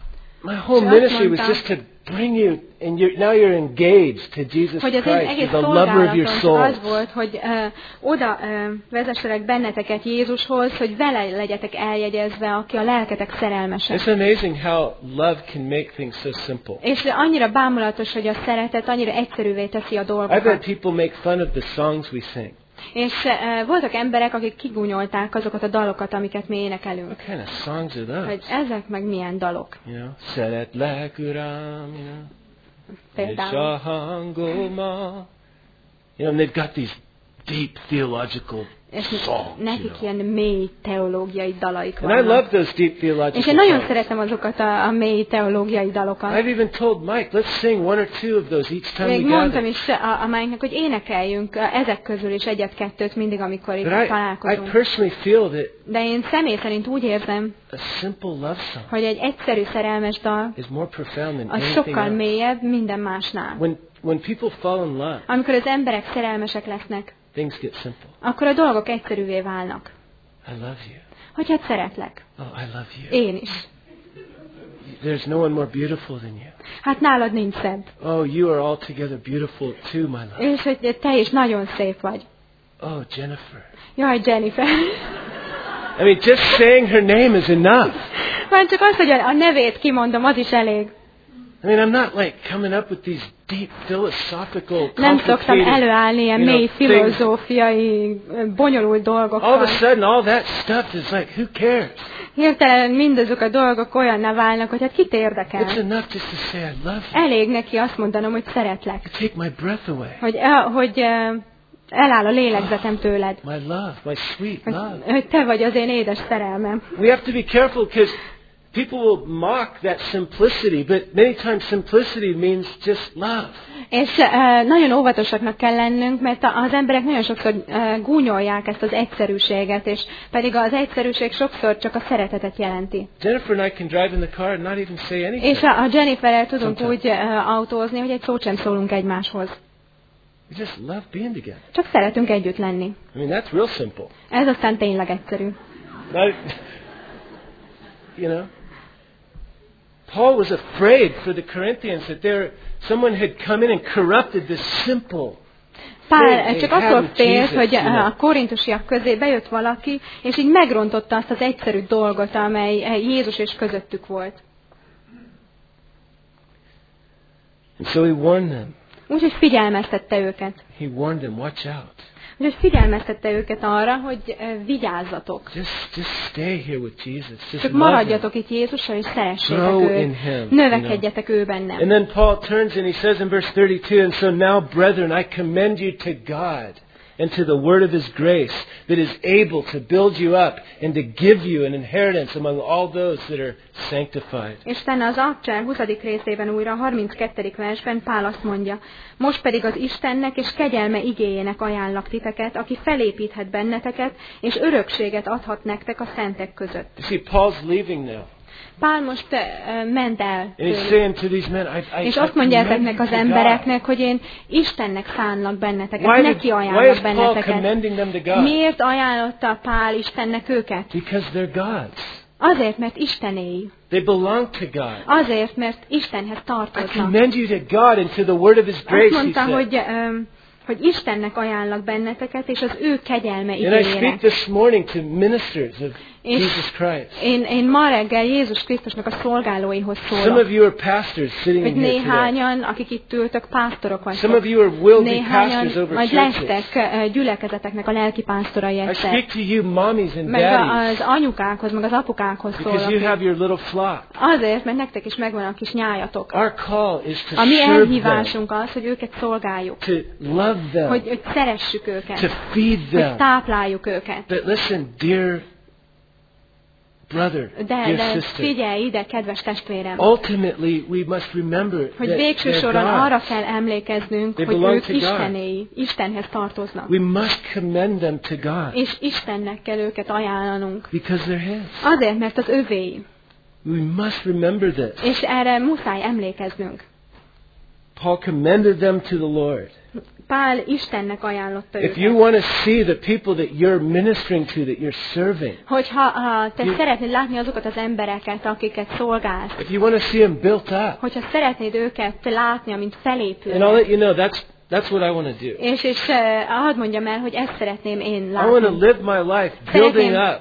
my whole És azt ministry was mondta, just to bring you, and now you're engaged to Jesus hogy az én Christ, egész who's the lover of your szolgálatom az souls. volt, hogy oda vezesselek benneteket Jézushoz, hogy vele legyetek eljegyezve, aki a lelketek szerelmese. It's amazing how love can make things so simple. És annyira bámulatos, hogy a szeretet annyira egyszerűvé teszi a I've had dolgokat. people make fun of the songs we sing. És voltak emberek, akik kigúnyolták azokat a dalokat, amiket mi énekelünk. What kind of songs are Hogy those? ezek meg milyen dalok. You know, szeretlek Uram, you know, Például. és a hangommal. You know, and they've got these deep theological És songs, you nekik know. ilyen mély teológiai dalaik And I vannak. love those deep És theological én nagyon songs. szeretem azokat a mély teológiai dalokat. I've even told Mike, let's sing one or two of those each time Még we mondtam gather. is a Mike-nek, hogy énekeljünk ezek közül is egyet-kettőt mindig, amikor itt But I találkozunk. personally feel that De én személy szerint úgy érzem, a simple love song hogy egy egyszerű szerelmes dal is more profound than az anything sokkal else. mélyebb minden másnál. When people fall in love, Amikor az emberek szerelmesek lesznek, things get simple. akkor a dolgok egyszerűvé válnak. I love you. Hogy hát szeretlek. Oh, I love you. Én is. There's no one more beautiful than you. Hát nálad nincs szebb. Oh, you are altogether beautiful too, my love. És hogy te is nagyon szép vagy. Oh, Jennifer. Jaj, Jennifer. I mean, just saying her name is enough. Már csak az, hogy a nevét kimondom, az is elég. I mean, I'm not like coming up with these deep philosophical, Nem szoktam complicated, előállni ilyen you know, mély things. filozófiai, bonyolult All of dolgokkal. a sudden, all that stuff is like, who cares? Hirtelen mindazok a dolgok olyanná válnak, hogy hát kit érdekel. It's enough just to say I love you. Elég neki azt mondanom, hogy szeretlek. You take my breath away. Hogy eláll a lélegzetem tőled. My love, my sweet love. Hogy te vagy az én édes szerelmem. We have to be careful because people will mock that simplicity, but many times simplicity means just love. És nagyon óvatosaknak kell lennünk, mert az emberek nagyon sokszor gúnyolják ezt az egyszerűséget, és pedig az egyszerűség sokszor csak a szeretetet jelenti. Jennifer and I can drive in the car and not even say anything. És a Jenniferrel tudunk úgy autózni, hogy egy szót sem szólunk egymáshoz. We just love being together. Csak szeretünk együtt lenni. I mean, that's real simple. Ez aztán tényleg egyszerű. Not, you know, Paul was afraid for the Corinthians that someone had come in and corrupted this simple. Pál csak attól félt, hogy a korintusiak közé bejött valaki, és így megrontotta azt az egyszerű dolgot, amely Jézus és közöttük volt. And so he warned them. Úgyhogy figyelmeztette őket. He warned them, watch out. Úgyhogy figyelmeztette őket arra, hogy vigyázzatok. Just stay here with Jesus. Just Csak love him. maradjatok itt Jézussal, és szeressétek Grow in őt. him, Növekedjetek ő bennem. And then Paul turns and he says in verse 32, and so now, brethren, I commend you to God and to the word of his grace that is able to build you up and to give you an inheritance among all those that are sanctified. És utána az Apság 20. részében újra, a 32. versben Pál azt mondja, most pedig az Istennek és kegyelme igéjének ajánlak titeket, aki felépíthet benneteket, és örökséget adhat nektek a szentek között. You see, Paul's leaving now. Pál most ment el And he's tőlük. saying to these men, És azt mondja ezeknek az embereknek, hogy én Istennek szánlak benneteket, Why neki is ajánlak Paul benneteket. commending them to God? Miért ajánlotta Pál Istennek őket? Because they're God's. Azért, mert Istenéi. They belong to God. Azért, mert Istenhez I tartoznak. commend you to God and to the word of his grace, Azt he mondta, said. hogy Istennek ajánlak benneteket, és az ő kegyelme And I speak igényének. this morning to ministers of Jesus Christ. Én ma reggel Jézus Krisztusnak a szolgálóihoz Some szólok. of you are pastors sitting Hogy in here today. néhányan, akik itt ültök, pásztorok Some of vagytok. you are will be Néhányan pastors over majd churches. lesztek gyülekezeteknek a lelki pásztorai I egyszer. speak to you mommies and Meg daddies az anyukákhoz, meg az apukákhoz because you szólok. have your little flock. Azért, mert nektek is megvan a kis nyájatok. Our call is to A mi serve them, elhívásunk az, hogy őket szolgáljuk. to love them, Hogy szeressük to őket. feed Hogy them. tápláljuk őket. But listen, dear brother, dear De sister, figyelj ide, kedves testvérem, ultimately we must remember hogy that végső they're soron arra God's. kell emlékeznünk, They hogy belong ők to God. Istenéi, Istenhez tartoznak. We must commend them to God És Istennek kell őket ajánlanunk. because they're His. Azért, mert az övéi. We must remember this. És erre muszáj emlékeznünk. Paul commended them to the Lord. Pál Istennek ajánlotta If you őket. want to see the people that you're ministering to, that you're serving, Hogyha te szeretnéd látni azokat az embereket, akiket szolgálsz, if you want to see them built up, hogyha szeretnéd őket látni, amint and I'll felépülnek, let you know that's what I want to do. és hadd mondjam el, hogy ezt szeretném én I want to látni. live my life building up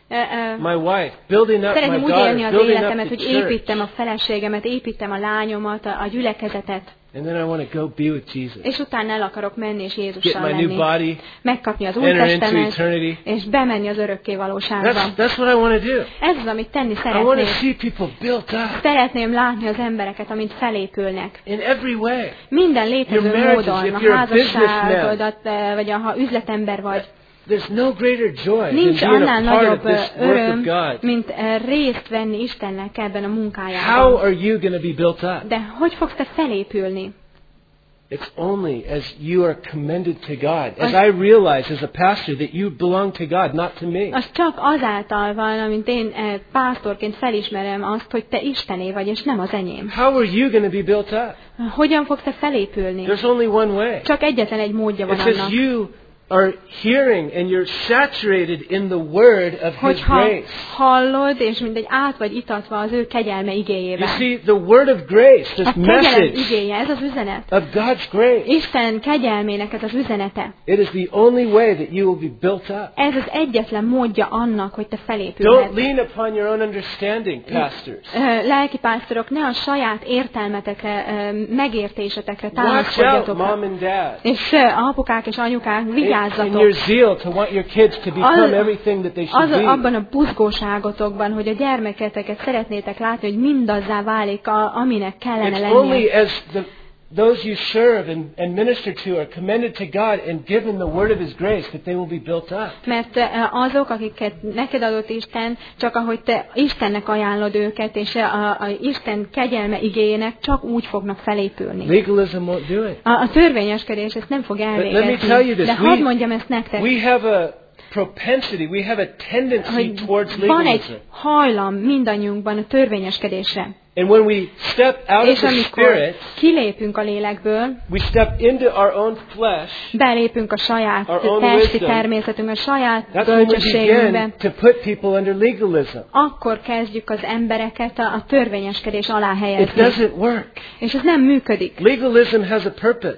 my wife, building up my Szeretném úgy daughter, élni az building up életemet, the hogy church. építem a feleségemet, építem a lányomat, a gyülekezetet, And then I want to go be with Jesus. és utána el akarok menni és Get Jézussal my new lenni. body, Megkapni az Új enter into Testament, eternity. és bemenni az örökké valóságba. That's what I want to do. Ez az, amit tenni I want to szeretnék. see people built up Szeretném látni az embereket, amint felépülnek. in every way. Minden létező Your marriages, módon, if a you're a businessman. házasságodat, vagy ha üzletember vagy. There's no greater joy than Nincs being annál a part of nagyobb this work of öröm, God. mint részt venni Istennek ebben a How munkájában. are you going to be built up? De hogy fogsz te felépülni? It's only as you are commended to God, as I realize as a pastor that you belong to God, not to me. Az csak azáltal van, amint én pásztorként felismerem azt, hogy te Istené vagy, és nem az enyém. How are you going to be built up? Hogyan fogsz te felépülni? There's only one way. Csak egyetlen egy módja van It's as annak. you are hearing and you're saturated in the word of His Hogyha grace. hallod, és mindegy át vagy itatva az ő kegyelme You igéjében. see, the word of grace, this A kegyelem message igéje, ez az üzenet. of God's grace, Isten kegyelmének ez az üzenete. it is the only way that you will be built up. Ez az egyetlen módja annak, hogy te Don't felépülhetsz. lean upon your own understanding, pastors. Lelkipásztorok, ne a saját értelmetekre, megértésetekre Watch out, támaszkodjatok. mom and dad. És apukák és anyukák, In your vigyázzatok! zeal to want your kids to become everything that they should be. Abban a buzgóságotokban, hogy a gyermeketeket szeretnétek látni, hogy mindazzá válik, aminek kellene It's only lennie. as those you serve and minister to are commended to God and given the word of His grace that they will be built up. Mert azok, akiket neked adott Isten, csak ahogy te Istennek ajánlod őket, és a Isten kegyelme igéjének csak úgy fognak felépülni. Legalism won't do it. A törvényeskedés ezt nem fog Let me elvégezni. tell you this. De hadd mondjam ezt nektek, We have a propensity, we have a tendency hogy towards van legalism. egy hajlam mindannyiunkban a törvényeskedésre. And when we step out of És the amikor Spirit, kilépünk a lélekből, we step into our own flesh, belépünk a saját Our own testi wisdom. természetünk, a saját that's when we bölcsességünkbe, begin to put people under legalism. akkor kezdjük az embereket a törvényeskedés alá It helyezni. doesn't work. És ez nem működik. Legalism has a purpose.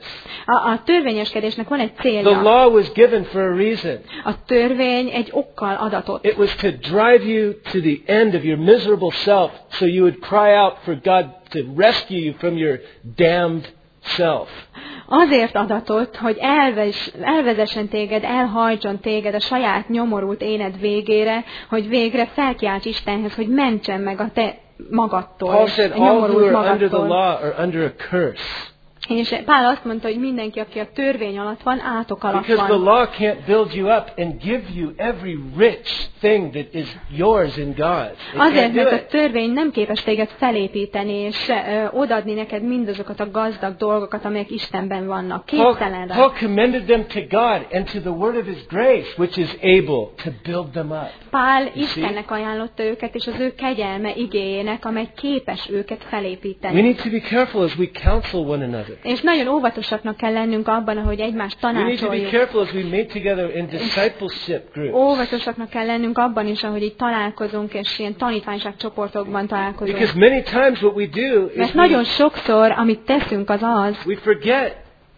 A törvényeskedésnek van egy The célja. law was given for a reason. A törvény egy okkal adatott. It was to drive you to the end of your miserable self so you would cry out for God to rescue you from your damned self. Azért adatot, hogy elvezessen téged, elhajtson téged a saját nyomorult éned végére, hogy végre felkiálts Istenhez, hogy mentsen meg a te magadtól, Paul said, a all who nyomorult are under the magadtól. law are under a curse. És Pál azt mondta, hogy mindenki, aki a törvény alatt van, átok alatt Because the van. law can't build you up and give you every rich thing that is yours in God. It Azért, can't do mert a it. törvény nem képes téged felépíteni, és odaadni neked mindazokat a gazdag dolgokat, amelyek Istenben vannak. Képtelen rá. Paul commended them to God and to the word of His grace, which is able to build them up. Pál Istennek ajánlotta őket, és az ő kegyelme igéjének, amely képes őket We felépíteni. need to be careful as we counsel one another. És nagyon óvatosaknak kell lennünk abban, ahogy egymást We need to be tanácsoljuk. careful as we meet together in discipleship groups. Óvatosaknak kell lennünk abban is, ahogy így találkozunk, és ilyen tanítványságcsoportokban találkozunk. Because many times what we do is Mert nagyon sokszor, amit teszünk, az az, we forget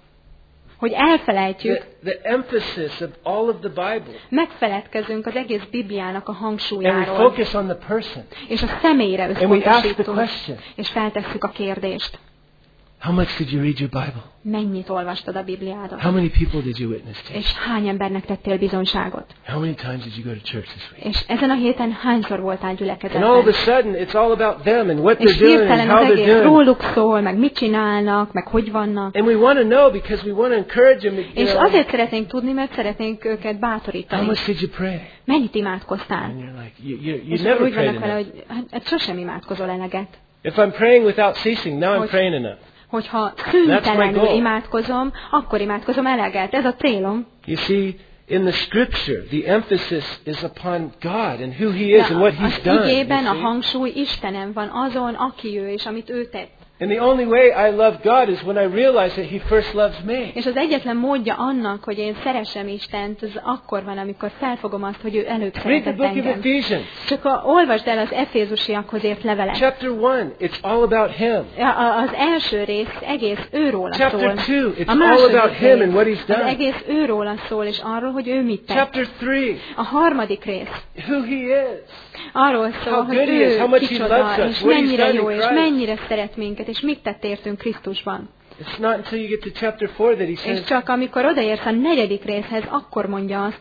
hogy elfelejtjük, the emphasis of all of the Bible. megfeledkezünk az egész Bibliának a And we hangsúlyáról, focus on the person. és a személyre And we ask the összpontosítunk, question, és feltesszük a kérdést. how much did you read your Bible? Mennyit olvastad a Bibliádat? How many people did you witness to? És hány embernek tettél bizonyságot? How many times did you go to church this week? És ezen a héten hányszor voltál And all of gyülekezetben? a sudden, it's all about them and what És they're doing and hirtelen how az they're egész doing. róluk szól, meg mit csinálnak, meg hogy vannak. And we want to know because we want to encourage them. You És know, azért szeretnénk tudni, mert szeretnénk őket how bátorítani. much did you pray? Mennyit imádkoztál? And you're like, you És never úgy prayed vannak vele, enough. hogy hát sosem imádkozol eleget. If I'm praying without ceasing, now I'm Hogy- praying enough. Hogyha That's my szüntelenül goal. imádkozom, akkor imádkozom eleget. Ez a célom. You see, in the Scripture, the emphasis is upon God and who He is and what He's Az done. igében you a see? hangsúly Istenem van azon, aki ő, és amit ő tett. And the only way I love God is when I realize that He first loves me. És az egyetlen módja annak, hogy én szeressem Istent, az akkor van, amikor felfogom azt, hogy ő előbb Read the szeretett book of engem. Ephesians, Csak olvasd el az Efézusiakhoz ért levelet. chapter 1. It's all about Him. Az első rész egész őróla Chapter szól. 2, it's A all második about Him and rész what He's az done. egész őróla szól, és arról, hogy ő mit tett. Chapter 3, A harmadik rész who He is. arról szól, How hogy good he is, ő how much he kicsoda, loves us, és what he's mennyire done jó, in és Christ. mennyire szeret minket, és mit tett értünk Krisztusban. It's not until you get to chapter 4 that He És says, csak amikor odaérsz a negyedik részhez, akkor mondja azt,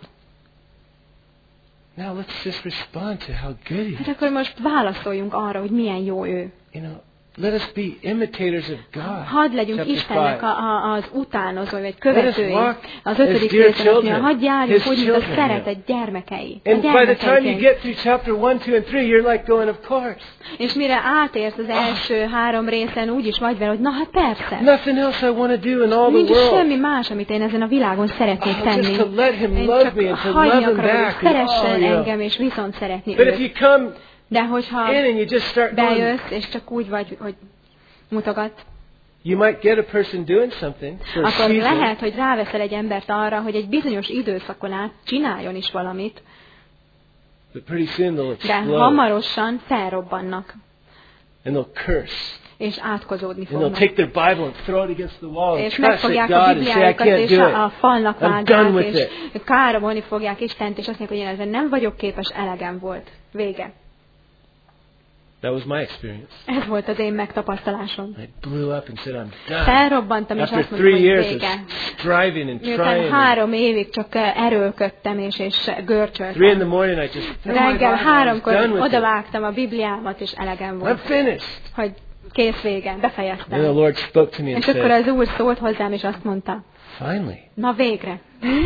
now let's just respond to how good He is. hát akkor most válaszoljunk arra, hogy milyen jó ő. You know, let us be imitators of God. Hadd legyünk Chapter Istennek 5. az utánozói, vagy Let us követői. walk Az as 5. dear részben azt mondja, children, hadd járjunk His úgy, mint a children, szeretett gyermekei. A And by the time you gyermekeiként. get through chapter 1, 2, and 3, you're like going, of course. És mire átérsz az első három részen, úgy is vagy vele, hogy na hát persze. Nothing else I want to do in all the Nincs is world. semmi más, amit én ezen a világon szeretnék Just tenni. to let Him Én love csak me and to hagyni love Him akarom, back. hogy And, szeressen you know. engem, és viszont szeretni But if őt. you come De hogyha in and you just start going, bejössz, és csak úgy vagy, hogy mutogat, you might get a person doing something for a akkor season, lehet, hogy ráveszel egy embert arra, hogy egy bizonyos időszakon át csináljon is valamit, but pretty soon they'll de explode hamarosan felrobbannak, and they'll curse. és átkozódni And they'll fognak. take their Bible and throw it against the wall and És cuss at megfogják a God and say, I Bibliájukat, can't és do a it. falnak I'm done vágják, with és it. káromolni fogják Istent, és azt mondják, hogy én ezen nem vagyok képes, elegem volt. Vége. That was my experience. Ez volt az én megtapasztalásom. I blew up and said, I'm done. Felrobbantam, és After azt mondtam, 3 hogy years of vége. striving and Miután trying. 3 évig csak erőlködtem, és 3 in görcsöltem. the morning, I just threw my Reggel Bible. I was 3-kor done with it. odavágtam a Bibliámat, és elegem I'm volt. finished. Hogy kész vége, And the befejeztem. Lord spoke to me and És akkor said, az Úr szólt hozzám, és azt mondta, finally, na végre.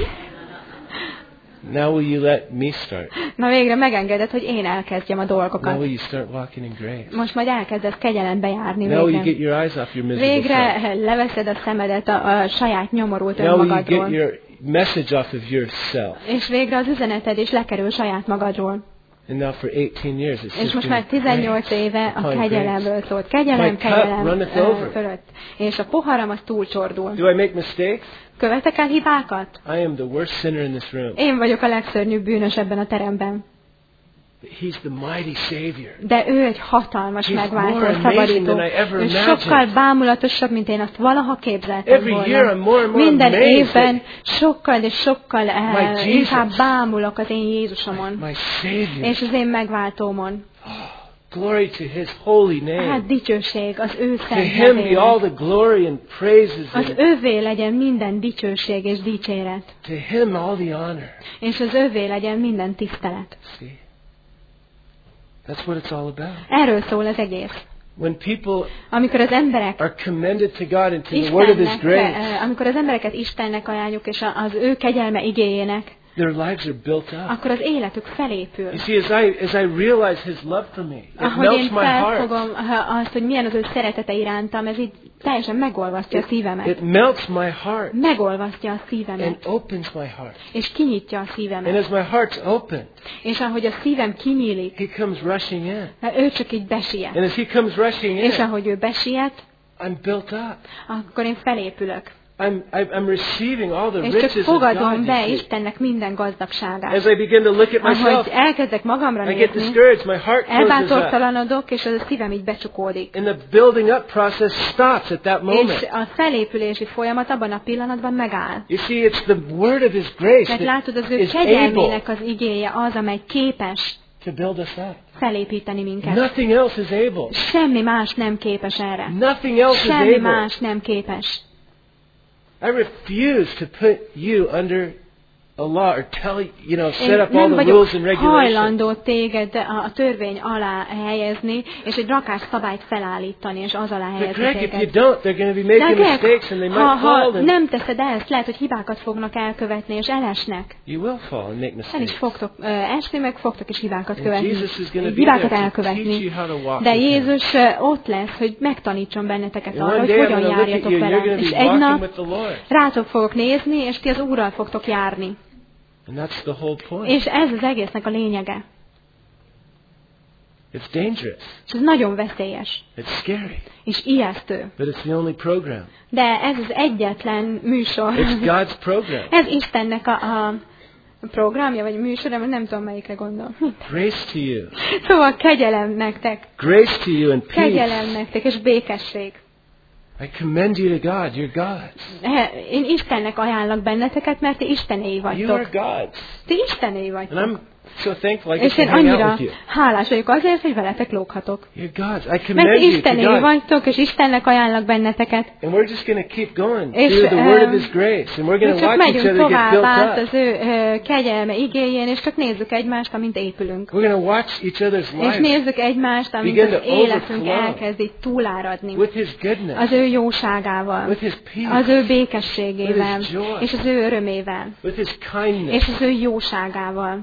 now will you let me start? Na végre megengedett, hogy én elkezdjem a Now dolgokat. will you start walking in grace? Most majd elkezdesz kegyelembe járni Now will you végre. get your eyes off your miserable self? Végre leveszed a szemedet a saját nyomorult Now will you get önmagadról. your message off of yourself? És végre az üzeneted is lekerül saját magadról. And now for 18 years it's És just most been már 18 grace éve a upon kegyelemről szólt. My Kegyelem, cup kegyelem runneth over. fölött. És a poharam az túlcsordul. Do I make mistakes? Követek el hibákat? I am the worst sinner in this room. Én vagyok a legszörnyűbb bűnös ebben a teremben. But He's the mighty Savior. De ő egy hatalmas He's megváltó, more amazing szabadító. than I ever Ő imagined. sokkal bámulatosabb, mint én azt valaha képzeltem Every year I'm volna. more and more Minden amazed évben sokkal és sokkal My Jesus. inkább bámulok az én Jézusomon. My Savior. És az én megváltómon. Glory to His holy name. Hát dicsőség az ő To szent Him be all nevének. the glory and praises. Az And ővé legyen minden dicsőség és dicséret. to Him all the honor. És az ővé legyen minden tisztelet. See? That's what it's all about. Erről szól az egész. When people Amikor az emberek are commended to God and to the word of His grace, amikor az embereket Istennek ajánljuk, és az ő kegyelme igéjének, their lives are built up. akkor az életük felépül. You see, as I realize His love for me, it Ahogy melts én my heart. felfogom azt, hogy milyen az ő szeretete irántam, ez így teljesen megolvasztja a szívemet. It melts my heart Megolvasztja a and szívemet, opens my heart. és kinyitja a And szívemet. as my heart's opened, És ahogy a szívem kinyílik, He comes rushing in. ő csak így besiet. And as He comes rushing És in, ahogy ő besiet, I'm built up. akkor én felépülök. I'm receiving all the És csak riches of fogadom God. be You see. Istennek minden gazdagságát. As I begin to look at Ahogy myself, elkezdek magamra I get nézni, discouraged. My heart closes up. elbátortalanodok, és az a szívem így becsukódik. And the building up process stops at that És moment. a felépülési folyamat abban a pillanatban megáll. You see, it's the word of His grace Mert that látod, az ő is able kegyelmének az igéje az, amely képes to build us up. felépíteni minket. Nothing else is able. Semmi más nem képes erre. Nothing else is Semmi able. más nem képes. I refuse to put you under a law or set Én up all nem the vagyok rules and regulations. hajlandó téged a törvény alá helyezni, és egy rakás szabályt felállítani, és az alá But helyezni Greg, if you téged. don't, they're going to be making Greg, mistakes and they might ha fall. And nem teszed ezt, lehet, hogy hibákat fognak elkövetni, és elesnek. you will fall and make El is mistakes. fogtok esni, meg fogtok is hibákat And követni. Jesus is going to be Hibákat there to teach elkövetni. you how to walk De with Him. Jézus ott lesz, hogy megtanítson benneteket And arra, one hogy day I'm hogyan going to look at járjatok you and you're vele. going to És be egy walking nap with the Lord. rátok fogok nézni, és ti az Úrral fogtok járni. And that's the whole point. És ez az egésznek a lényege. It's dangerous. És ez nagyon veszélyes. It's scary. És ijesztő. But it's the only program. De ez az egyetlen műsor. It's God's program. Ez Istennek a programja, vagy műsora, nem tudom melyikre gondol. Grace to you. Szóval kegyelem nektek. Grace to you and peace. Kegyelem nektek, és békesség. I commend you to God. You're God's. Én Istennek ajánlak benneteket, mert ti Istenéi You are vagytok. God's. Ti Istenéi And vagytok. I'm so thankful I get És to én hang out annyira with you. hálás vagyok azért, hogy veletek lóghatok. You're God's. I Mert commend ti you to Istenéi God. vagytok, és Istennek ajánlak benneteket. And we're just going to keep going És, through the word of His grace. And we're going Mi to csak watch each megyünk other get tovább át built up. az ő kegyelme igéjén, és csak nézzük egymást, amint épülünk. We're going to watch each other's És lives nézzük egymást, amint begin az to életünk overflow elkezd így túláradni. with His goodness, Az ő jóságával, with His peace, az ő békességével, with his joy, és az ő örömével, with His kindness. és az ő jóságával.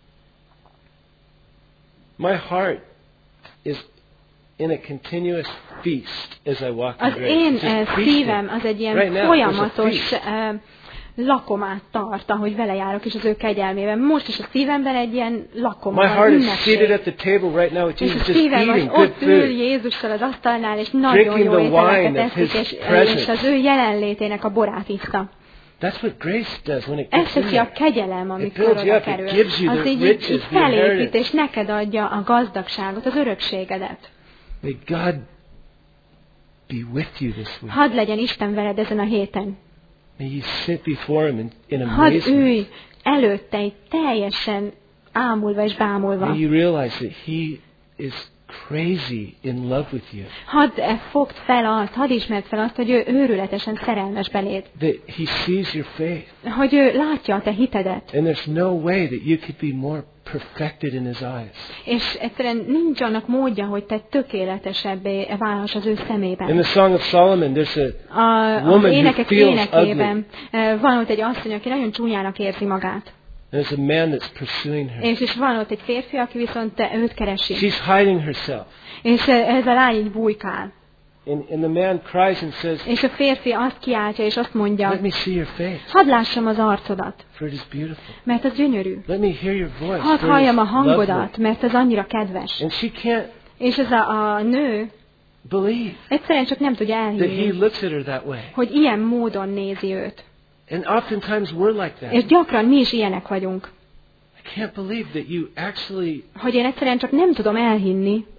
My heart is in a continuous feast as I walk in Az grace. én It's just feasting. szívem az egy ilyen Right now, there's a folyamatos feast. lakomát tart, ahogy vele járok, és az ő kegyelmében. Most is a szívemben egy ilyen lakoma My van, heart is seated ünnepség. at the table right now with És a Jesus, just szívem az eating good ott ül food. Jézussal az asztalnál, és nagyon Drinking jó the ételeket wine of eszik, his és presence. az ő jelenlétének a borát iszta. That's what grace does when it Ez gets in teszi a there. kegyelem, amikor builds you oda up, it kerül. gives you Az the így riches, the felépít, inheritance. és neked adja a gazdagságot, az örökségedet. May God be with you this week. Hadd legyen Isten veled ezen a héten. May you sit before Him in Hadd amazement. ülj előtte egy teljesen ámulva és bámulva. May you realize that He is crazy in love with you. Hadd fogd fel azt, hadd ismerd fel azt, hogy ő őrületesen szerelmes beléd. That He sees your faith. Hogy ő látja a te hitedet. And there's no way that you could be more perfected in His eyes. És egyszerűen nincs annak módja, hogy te tökéletesebbé válhass az ő szemében. In the Song of Solomon, there's Az woman who énekek feels énekében van ott egy asszony, aki nagyon csúnyának érzi magát. there's a man that's pursuing her. És van ott egy férfi, aki viszont őt keresi. She's hiding herself. És ez a lány így bujkál. And the man cries and says, És a férfi azt kiáltja, és azt mondja, let me see your face, hadd lássam az arcodat, for it is beautiful. mert az gyönyörű. Let me hear your voice, Hadd for it halljam a is hangodat, lovely. mert az annyira kedves. And she can't És ez a nő believe egyszerűen csak nem tudja that he elhinni, looks at her that way. hogy ilyen módon nézi őt. And oftentimes we're like És that. gyakran mi is ilyenek vagyunk. I can't believe that you actually Hogy én egyszerűen csak nem tudom elhinni,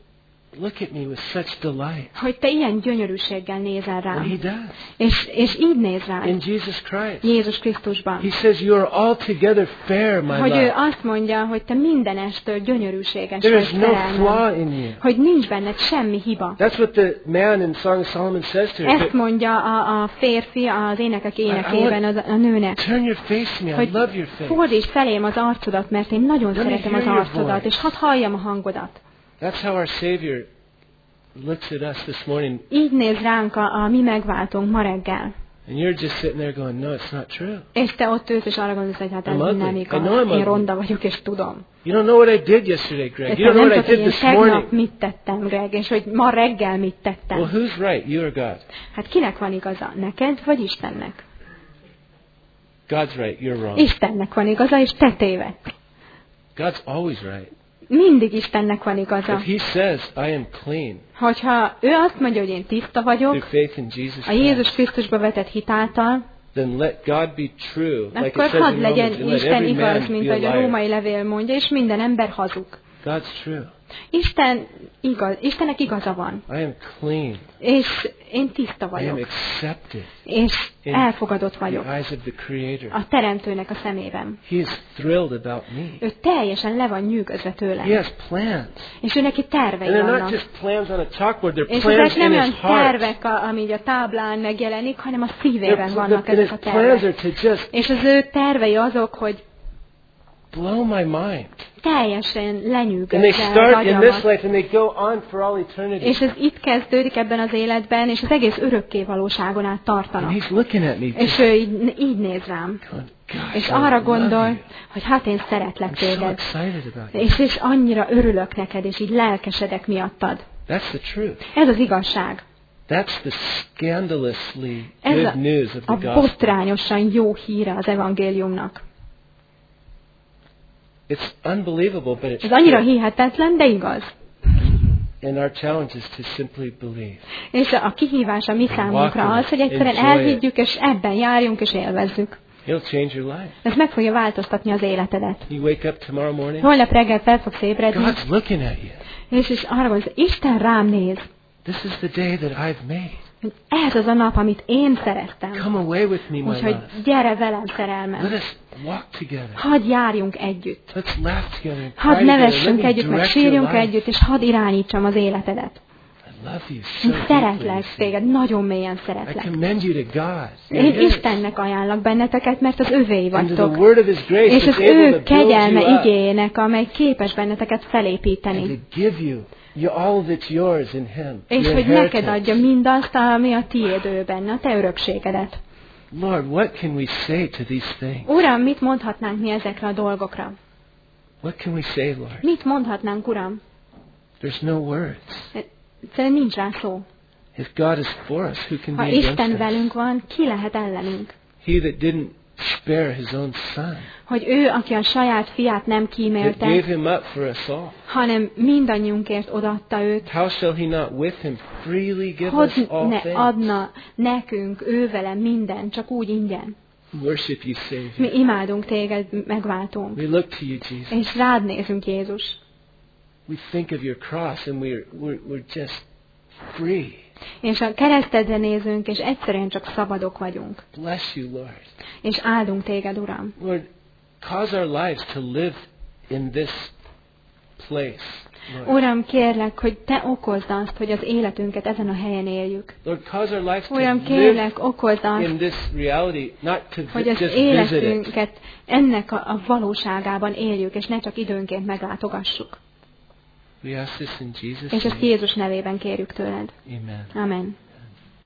look at me with such delight. hogy te ilyen gyönyörűséggel nézel And rám. he does. És így néz rám. In Jesus Christ. Jézus Krisztusban. He says, you are altogether fair, my Hogy ő love. azt mondja, hogy te mindenestől gyönyörűséges There vagy is no szerelmem. flaw in you. Hogy nincs benned semmi hiba. That's what the man in Song of Solomon says to her. Ezt mondja a férfi az énekek énekében a nőnek. Turn your face to me. I Hogy love your face. fordíts felém az arcodat, mert én nagyon Let me szeretem hear az your arcodat, voice. és hadd halljam a hangodat. That's how our Savior looks at us this morning. Így néz ránk a mi megváltunk ma reggel. And you're just sitting there going, no, it's not true. És te ott ülsz, és arra gondolsz, hogy hát ez I'm ugly. nem I igaz. know I'm Én ugly. ronda vagyok, és tudom. You don't know what I did yesterday, Greg. De You don't te know nem what I tudod, hogy did én this tegnap morning. mit tettem, Greg, és hogy ma reggel mit tettem. Well, who's right? You or God? Hát kinek van igaza? Neked, vagy Istennek? God's right. You're wrong. Istennek van igaza, és te tévedsz. God's always right. Mindig Istennek van igaza. If He says, I am clean Hogyha ő azt mondja, hogy én tiszta vagyok, through faith in Jesus a Jézus Christ, Krisztusba vetett hitáltal, then let God be true, like it akkor says hadd in legyen Romans, and let Isten every man igaz, mint be a ahogy a liar. római levél mondja, és minden ember hazug. God's true. Isten igaz, Istennek igaza van, I am clean. és én tiszta I am vagyok, accepted és in elfogadott the vagyok eyes of the Creator. a Teremtőnek a szemében. He is thrilled about me. Ő teljesen le van nyűgözve He tőlem, has plans. és ő neki And tervei they're not vannak. just plans on a chalkboard, they're És plans ezek nem in olyan His heart. tervek, ami a táblán megjelenik, hanem a szívében vannak And ezek His a plans tervek. are to just És az ő tervei azok, hogy blow my mind. teljesen And they lenyűgözze az start in this agyamat. life and they go on for all eternity. És ez itt kezdődik ebben az életben, és az egész örökké valóságon át And tartanak. He's looking at me És just ő így néz rám. going, gosh, És I arra love gondol, you. hogy hát én szeretlek I'm so téged. excited about you. És annyira örülök neked, és így lelkesedek miattad. That's the truth. Ez az igazság. That's the scandalously Ez good news of a the gospel. botrányosan jó híre az evangéliumnak. It's unbelievable, but it's Ez annyira true. hihetetlen, de igaz. And our challenge is to simply believe. És a kihívás a mi számunkra az, hogy egyszerűen elhiggyük, és ebben járjunk, és élvezzük. He'll change your life. Ez meg fogja változtatni az életedet. You wake up tomorrow morning, Holnap reggel fel fogsz ébredni, God's looking at you. és arra gondolsz, Isten rám néz. This is the day that I've made. Ez az a nap, amit én szerettem. Come away with me, my Úgyhogy love. gyere velem, Let szerelmem. us walk together. Hadd járjunk együtt. Let's laugh together and Hadd cry together. nevessünk Let me együtt, meg direct your sírjunk life. együtt, és hadd irányítsam az életedet. I love you so Én deeply. szeretlek téged, nagyon mélyen I szeretlek. commend you to God. Én Istennek ajánlak benneteket, mert az övéi And to the vagytok. word of His grace És az that's able ő to build kegyelme you up igéjének, amely képes benneteket and felépíteni. to give you all that's yours in Him. És your hogy neked inheritance. adja mindazt, ami a tiéd ő benne, a te örökségedet. Lord, what can we say to these things? Uram, mit mondhatnánk mi ezekre a dolgokra? What can we say, Lord? Mit mondhatnánk, Uram? There's no words. Egyszerűen nincs rá szó. If God is for us, who can be Ha against Isten us? velünk van, ki lehet ellenünk? He that didn't spare His own Son, Hogy ő, aki a saját fiát nem that gave kímélte, Him up for us all, hanem mindannyiunkért odaadta őt, how shall He not with Him freely give us hogy all ne things? adna nekünk ővele minden, csak úgy ingyen. Worship You, Savior. Mi imádunk téged, megváltunk. We look to You, Jesus. És rád nézünk, Jézus. We think of Your cross and we're just free. És a keresztedre nézünk, és egyszerűen csak szabadok vagyunk. Bless You, Lord. És áldunk téged, Uram. Lord, cause our lives to live in this place. Lord, Uram, kérlek, hogy te okozd azt, hogy az életünket ezen a helyen éljük. Lord, cause our lives to Uram, live kérlek, okozd in azt, this reality, not to hogy az just visit it. életünket ennek a valóságában éljük, és ne csak időnként meglátogassuk. We ask this in Jesus' És ezt name. Jézus nevében kérjük tőled. Amen. Amen.